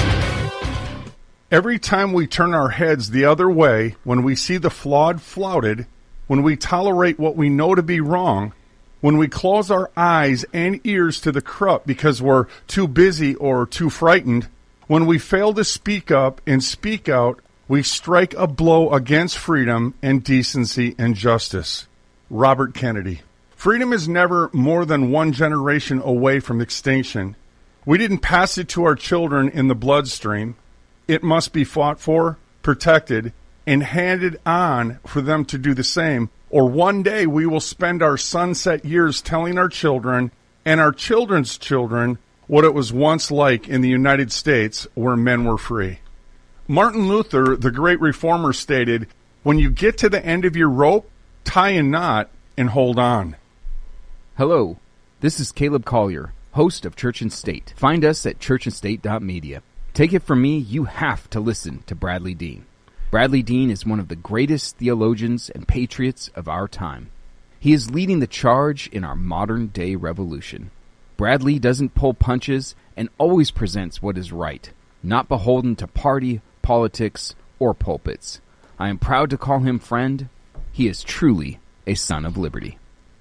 Every time we turn our heads the other way, when we see the flawed flouted, when we tolerate what we know to be wrong, when we close our eyes and ears to the corrupt because we're too busy or too frightened, when we fail to speak up and speak out, we strike a blow against freedom and decency and justice. Robert Kennedy. Freedom is never more than one generation away from extinction. We didn't pass it to our children in the bloodstream. It must be fought for, protected, and handed on for them to do the same. Or one day we will spend our sunset years telling our children and our children's children what it was once like in the United States where men were free. Martin Luther, the great reformer, stated, "When you get to the end of your rope, tie a knot and hold on." Hello, this is Caleb Collier, host of Church and State. Find us at churchandstate.media. Take it from me, you have to listen to Bradley Dean. Bradley Dean is one of the greatest theologians and patriots of our time. He is leading the charge in our modern-day revolution. Bradley doesn't pull punches and always presents what is right, not beholden to party, politics, or pulpits. I am proud to call him friend. He is truly a son of liberty.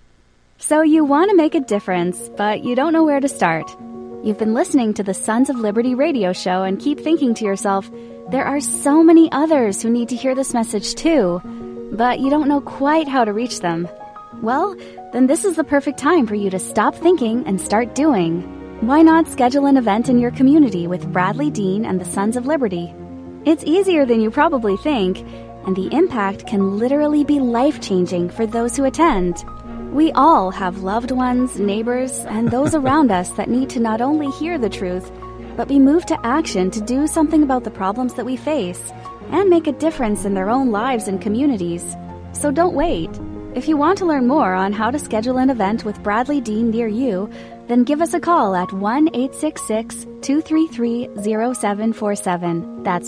So you want to make a difference, but you don't know where to start. You've been listening to the Sons of Liberty radio show and keep thinking to yourself, there are so many others who need to hear this message too, but you don't know quite how to reach them. Well, then this is the perfect time for you to stop thinking and start doing. Why not schedule an event in your community with Bradley Dean and the Sons of Liberty? It's easier than you probably think, and the impact can literally be life-changing for those who attend. We all have loved ones, neighbors, and those around us that need to not only hear the truth, but be moved to action to do something about the problems that we face and make a difference in their own lives and communities. So don't wait. If you want to learn more on how to schedule an event with Bradley Dean near you, then give us a call at 1-866-233-0747. That's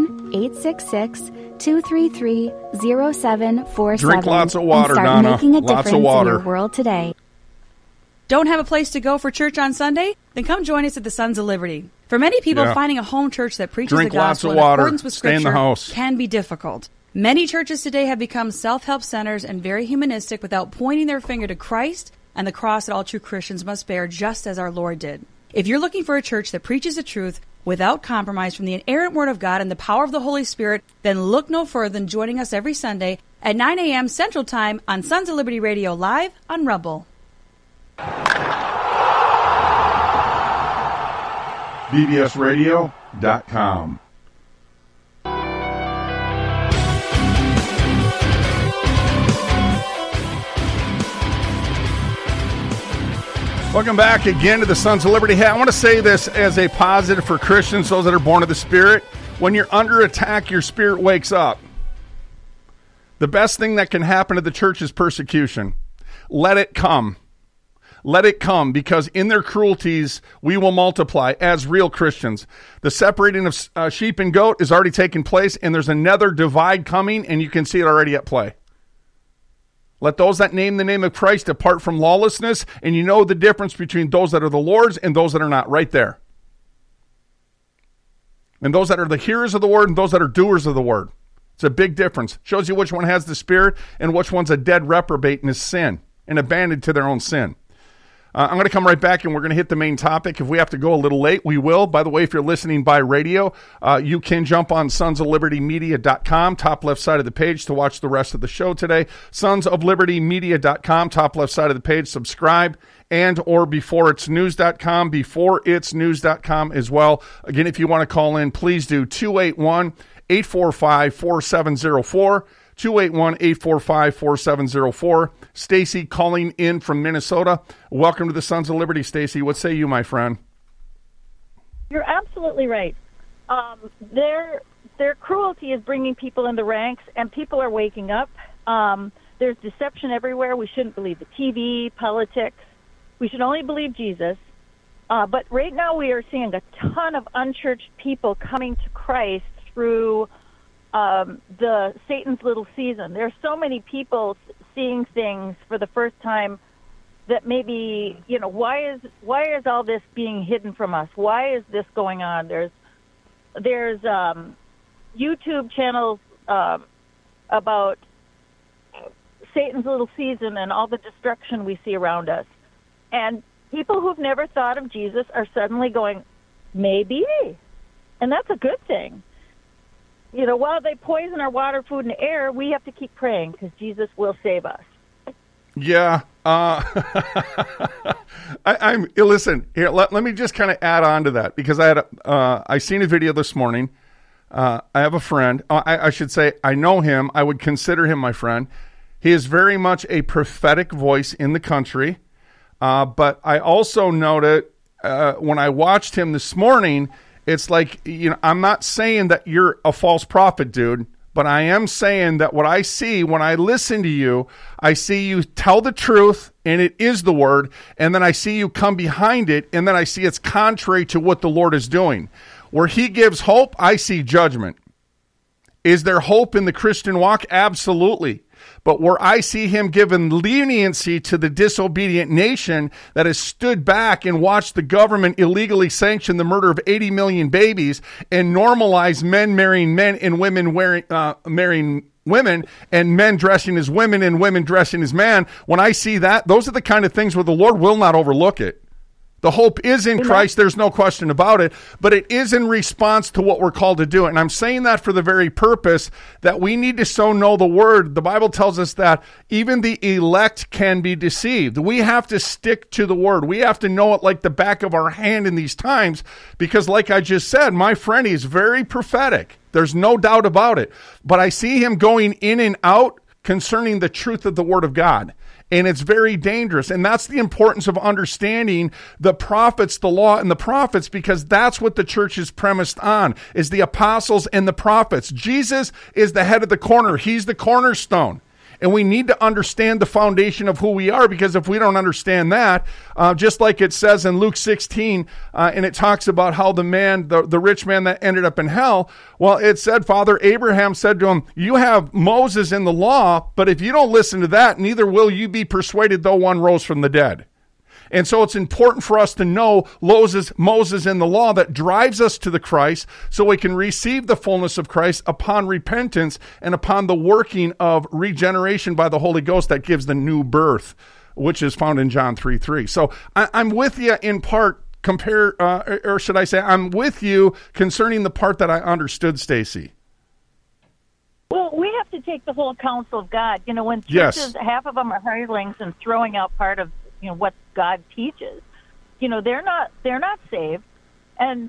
1-866-233-0747. Drink lots of water, and start Donna. making a Lots of difference water. in your world today. Don't have a place to go for church on Sunday? Then come join us at the Sons of Liberty. For many people, finding a home church that preaches Drink the lots gospel of in water. accordance with Stay in the Scripture house. can be difficult. Many churches today have become self-help centers and very humanistic without pointing their finger to Christ and the cross that all true Christians must bear, just as our Lord did. If you're looking for a church that preaches the truth without compromise from the inerrant Word of God and the power of the Holy Spirit, then look no further than joining us every Sunday at 9 a.m. Central Time on Sons of Liberty Radio Live on Rumble. bbsradio.com. Welcome back again to the Sons of Liberty. Hey, I want to say this as a positive for Christians, those that are born of the Spirit. When you're under attack, your spirit wakes up. The best thing that can happen to the church is persecution. Let it come. Let it come, because in their cruelties, we will multiply as real Christians. The separating of sheep and goat is already taking place, and there's another divide coming, and you can see it already at play. Let those that name the name of Christ depart from lawlessness, and you know the difference between those that are the Lord's and those that are not, right there. And those that are the hearers of the word and those that are doers of the word. It's a big difference. Shows you which one has the Spirit and which one's a dead reprobate in his sin and abandoned to their own sin. I'm going to come right back, and we're going to hit the main topic. If we have to go a little late, we will. By the way, if you're listening by radio, you can jump on sonsoflibertymedia.com, top left side of the page, to watch the rest of the show today. Sonsoflibertymedia.com, top left side of the page, subscribe, and or beforeitsnews.com, beforeitsnews.com as well. Again, if you want to call in, please do 281-845-4704. 281-845-4704. Stacy calling in from Minnesota. Welcome to the Sons of Liberty, Stacy. What say you, my friend? You're absolutely right. Their cruelty is bringing people in the ranks, and people are waking up. There's deception everywhere. We shouldn't believe the TV, politics. We should only believe Jesus. But right now we are seeing a ton of unchurched people coming to Christ through the Satan's little season. There are so many people seeing things for the first time that maybe, why is all this being hidden from us? Why is this going on? There's YouTube channels about Satan's little season and all the destruction we see around us. And people who've never thought of Jesus are suddenly going, maybe. And that's a good thing. While they poison our water, food, and air, we have to keep praying because Jesus will save us. Yeah. Listen, here, let me just kind of add on to that, because I seen a video this morning. I have a friend. I should say I know him. I would consider him my friend. He is very much a prophetic voice in the country. But I also noted when I watched him this morning, it's like, I'm not saying that you're a false prophet, dude, but I am saying that what I see when I listen to you, I see you tell the truth, and it is the word, and then I see you come behind it, and then I see it's contrary to what the Lord is doing. Where he gives hope, I see judgment. Is there hope in the Christian walk? Absolutely. But where I see him giving leniency to the disobedient nation that has stood back and watched the government illegally sanction the murder of 80 million babies and normalize men marrying men and women marrying women and men dressing as women and women dressing as men, when I see that, those are the kind of things where the Lord will not overlook it. The hope is in Christ, there's no question about it, but it is in response to what we're called to do. And I'm saying that for the very purpose that we need to so know the word. The Bible tells us that even the elect can be deceived. We have to stick to the word. We have to know it like the back of our hand in these times, because like I just said, my friend, he's very prophetic. There's no doubt about it. But I see him going in and out concerning the truth of the word of God. And it's very dangerous. And that's the importance of understanding the prophets, the law, and the prophets, because that's what the church is premised on, is the apostles and the prophets. Jesus is the head of the corner. He's the cornerstone. And we need to understand the foundation of who we are, because if we don't understand that, just like it says in Luke 16, and it talks about how the rich man that ended up in hell, well, it said, Father Abraham said to him, you have Moses in the law, but if you don't listen to that, neither will you be persuaded though one rose from the dead. And so it's important for us to know Moses in the law that drives us to the Christ, so we can receive the fullness of Christ upon repentance and upon the working of regeneration by the Holy Ghost that gives the new birth, which is found in John 3:3. So I'm with you in part, or should I say I'm with you concerning the part that I understood, Stacy. Well, we have to take the whole counsel of God. When churches, half of them are hirelings and throwing out part of what God teaches. They're not saved, and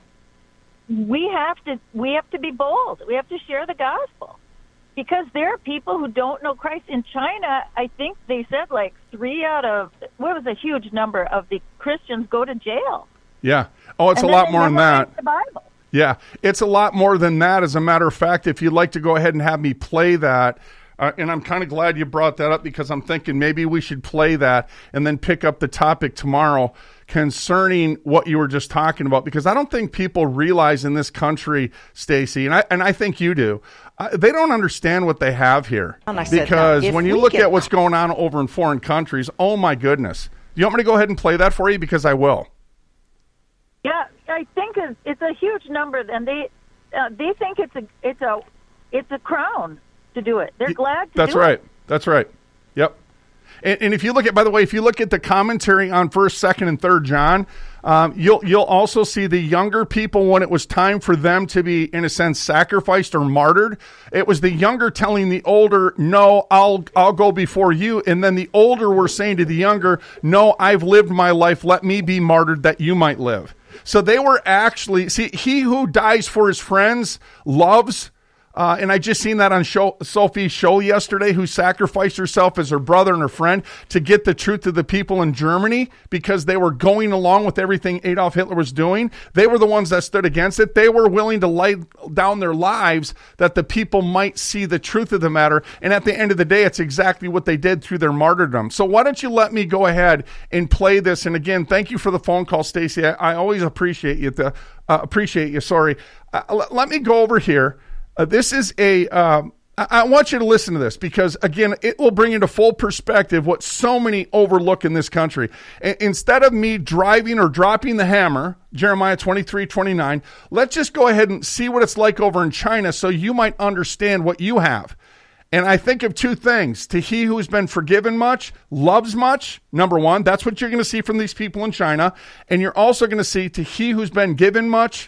we have to be bold. We have to share the gospel, because there are people who don't know Christ. In China, I think they said like 3 out of what was a huge number of the Christians go to jail. Yeah. Oh, it's a lot more than that. The Bible. Yeah, it's a lot more than that. As a matter of fact, if you'd like to go ahead and have me play that. And I'm kind of glad you brought that up, because I'm thinking maybe we should play that and then pick up the topic tomorrow concerning what you were just talking about, because I don't think people realize in this country, Stacy, and I think you do, they don't understand what they have here. Because when you look at what's going on over in foreign countries, oh my goodness. Do you want me to go ahead and play that for you? Because I will. Yeah, I think it's a huge number, and they think it's a crown to do it. They're glad to do it. That's right. Yep. And if you look at, by the way, if you look at the commentary on 1st, 2nd, and 3rd John, you'll also see the younger people, when it was time for them to be, in a sense, sacrificed or martyred, it was the younger telling the older, no, I'll go before you. And then the older were saying to the younger, no, I've lived my life. Let me be martyred that you might live. So they were actually, he who dies for his friends loves And I just seen that on Sophie's show yesterday, who sacrificed herself as her brother and her friend to get the truth to the people in Germany because they were going along with everything Adolf Hitler was doing. They were the ones that stood against it. They were willing to lay down their lives that the people might see the truth of the matter. And at the end of the day, it's exactly what they did through their martyrdom. So why don't you let me go ahead and play this? And again, thank you for the phone call, Stacy. I always appreciate you. Sorry. Let me go over here. This is I want you to listen to this because, again, it will bring into full perspective what so many overlook in this country. Instead of me driving or dropping the hammer, Jeremiah 23:29, let's just go ahead and see what it's like over in China so you might understand what you have. And I think of two things. To he who's been forgiven much, loves much, number one. That's what you're going to see from these people in China. And you're also going to see to he who's been given much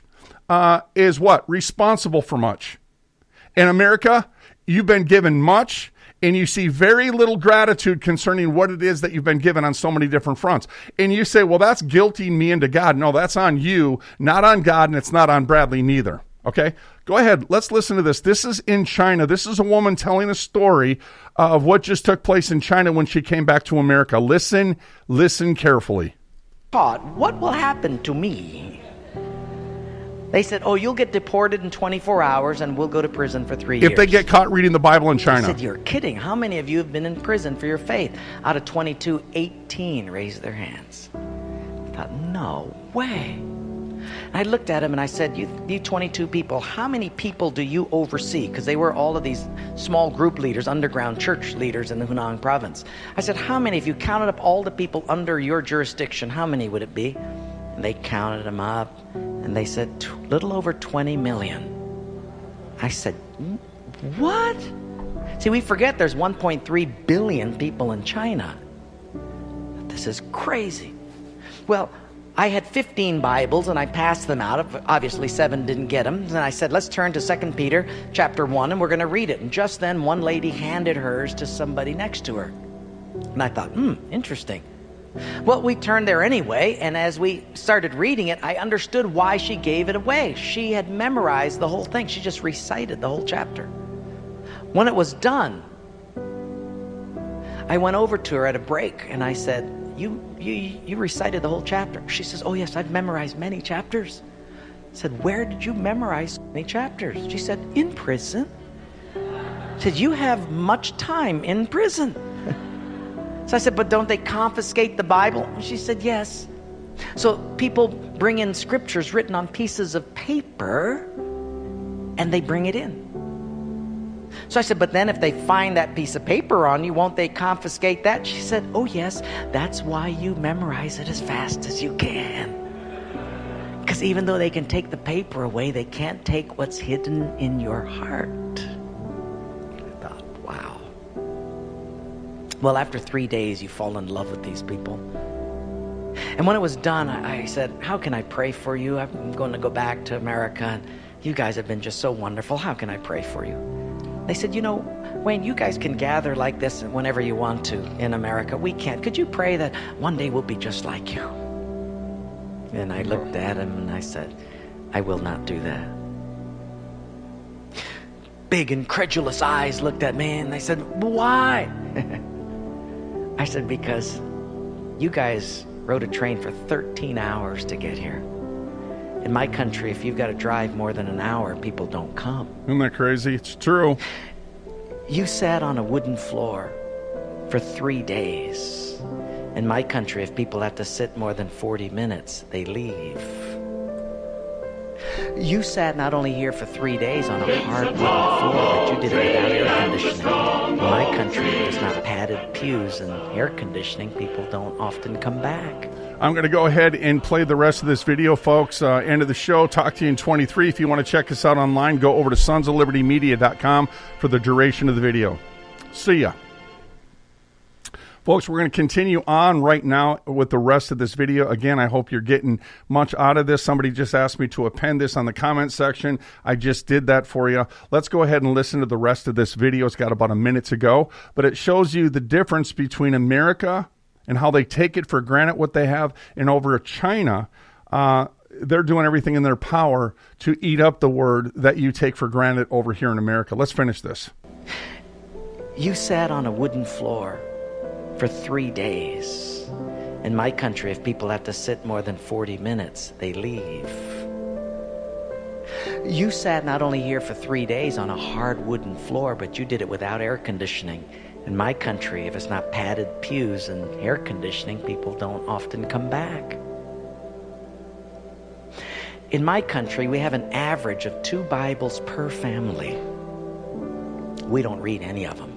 is what? Responsible for much. In America, you've been given much, and you see very little gratitude concerning what it is that you've been given on so many different fronts. And you say, well, that's guilting me into God. No, that's on you, not on God, and it's not on Bradley neither. Okay? Go ahead. Let's listen to this. This is in China. This is a woman telling a story of what just took place in China when she came back to America. Listen carefully. What will happen to me? They said, oh, you'll get deported in 24 hours and we'll go to prison for 3 years. If they get caught reading the Bible in China. I said, you're kidding. How many of you have been in prison for your faith? Out of 22, 18 raised their hands. I thought, no way. I looked at him and I said, you 22 people, how many people do you oversee? Because they were all of these small group leaders, underground church leaders in the Hunan province. I said, how many, if you counted up all the people under your jurisdiction, how many would it be? And they counted them up and they said, little over 20 million. I said, what? See, we forget there's 1.3 billion people in China. This is crazy. Well, I had 15 Bibles and I passed them out. Obviously 7 didn't get them. And I said, let's turn to 2 Peter chapter 1 and we're going to read it. And just then one lady handed hers to somebody next to her. And I thought, interesting. Well, we turned there anyway, and as we started reading it, I understood why she gave it away. She had memorized the whole thing. She just recited the whole chapter. When it was done, I went over to her at a break and I said, you recited the whole chapter. She says, oh yes, I've memorized many chapters. I said, where did you memorize many chapters? She said, in prison. I said, you have much time in prison. So I said, but don't they confiscate the Bible? She said, yes. So people bring in scriptures written on pieces of paper and they bring it in. So I said, but then if they find that piece of paper on you, won't they confiscate that? She said, oh yes, that's why you memorize it as fast as you can. Because even though they can take the paper away, they can't take what's hidden in your heart. I thought, wow. Well, after 3 days, you fall in love with these people. And when it was done, I said, how can I pray for you? I'm going to go back to America, and you guys have been just so wonderful. How can I pray for you? They said, Wayne, you guys can gather like this whenever you want to in America. We can't. Could you pray that one day we'll be just like you? And I looked at him and I said, I will not do that. Big incredulous eyes looked at me and they said, why? I said, because you guys rode a train for 13 hours to get here. In my country, if you've got to drive more than an hour, people don't come. Isn't that crazy? It's true. You sat on a wooden floor for 3 days. In my country, if people have to sit more than 40 minutes, they leave. You sat not only here for 3 days on a hard wooden floor, but you did it without air conditioning. In my country, there's not padded pews and air conditioning. People don't often come back. I'm going to go ahead and play the rest of this video, folks. End of the show. Talk to you in 23. If you want to check us out online, go over to sonsoflibertymedia.com for the duration of the video. See ya. Folks, we're going to continue on right now with the rest of this video. Again, I hope you're getting much out of this. Somebody just asked me to append this on the comment section. I just did that for you. Let's go ahead and listen to the rest of this video. It's got about a minute to go, but it shows you the difference between America and how they take it for granted what they have, and over China, they're doing everything in their power to eat up the word that you take for granted over here in America. Let's finish this. You sat on a wooden floor for 3 days. In my country, if people have to sit more than 40 minutes, they leave. You sat not only here for 3 days on a hard wooden floor, but you did it without air conditioning. In my country, if it's not padded pews and air conditioning, people don't often come back. In my country, we have an average of 2 Bibles per family. We don't read any of them.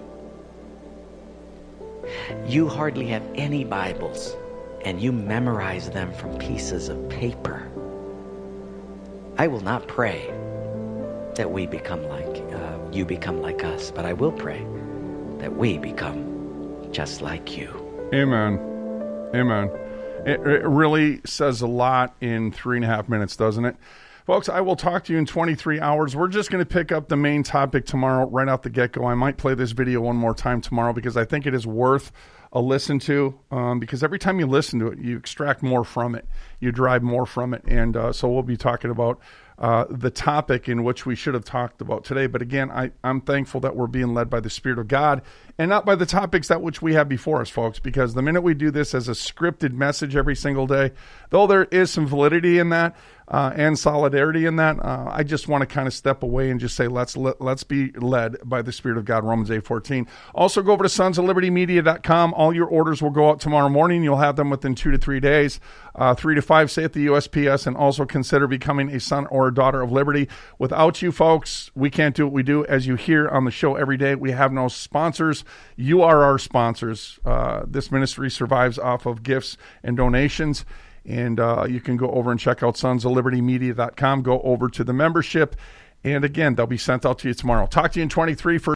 You hardly have any Bibles, and you memorize them from pieces of paper. I will not pray that we become like, you become like us, but I will pray that we become just like you. Amen. Amen. It really says a lot in 3.5 minutes, doesn't it? Folks, I will talk to you in 23 hours. We're just going to pick up the main topic tomorrow right out the get-go. I might play this video one more time tomorrow because I think it is worth a listen to, because every time you listen to it, you extract more from it. You derive more from it. And so we'll be talking about the topic in which we should have talked about today. But again, I'm thankful that we're being led by the Spirit of God and not by the topics that which we have before us, folks, because the minute we do this as a scripted message every single day, though there is some validity in that, and solidarity in that, I just want to kind of step away and just say, let's be led by the Spirit of God, Romans 8:14. Also, go over to sonsoflibertymedia.com. All your orders will go out tomorrow morning. You'll have them within 2 to 3 days, 3 to 5, say at the USPS, and also consider becoming a son or a daughter of liberty. Without you, folks, we can't do what we do. As you hear on the show every day, we have no sponsors. You are our sponsors. This ministry survives off of gifts and donations. And you can go over and check out sonsoflibertymedia.com. Go over to the membership. And again, they'll be sent out to you tomorrow. Talk to you in 23 for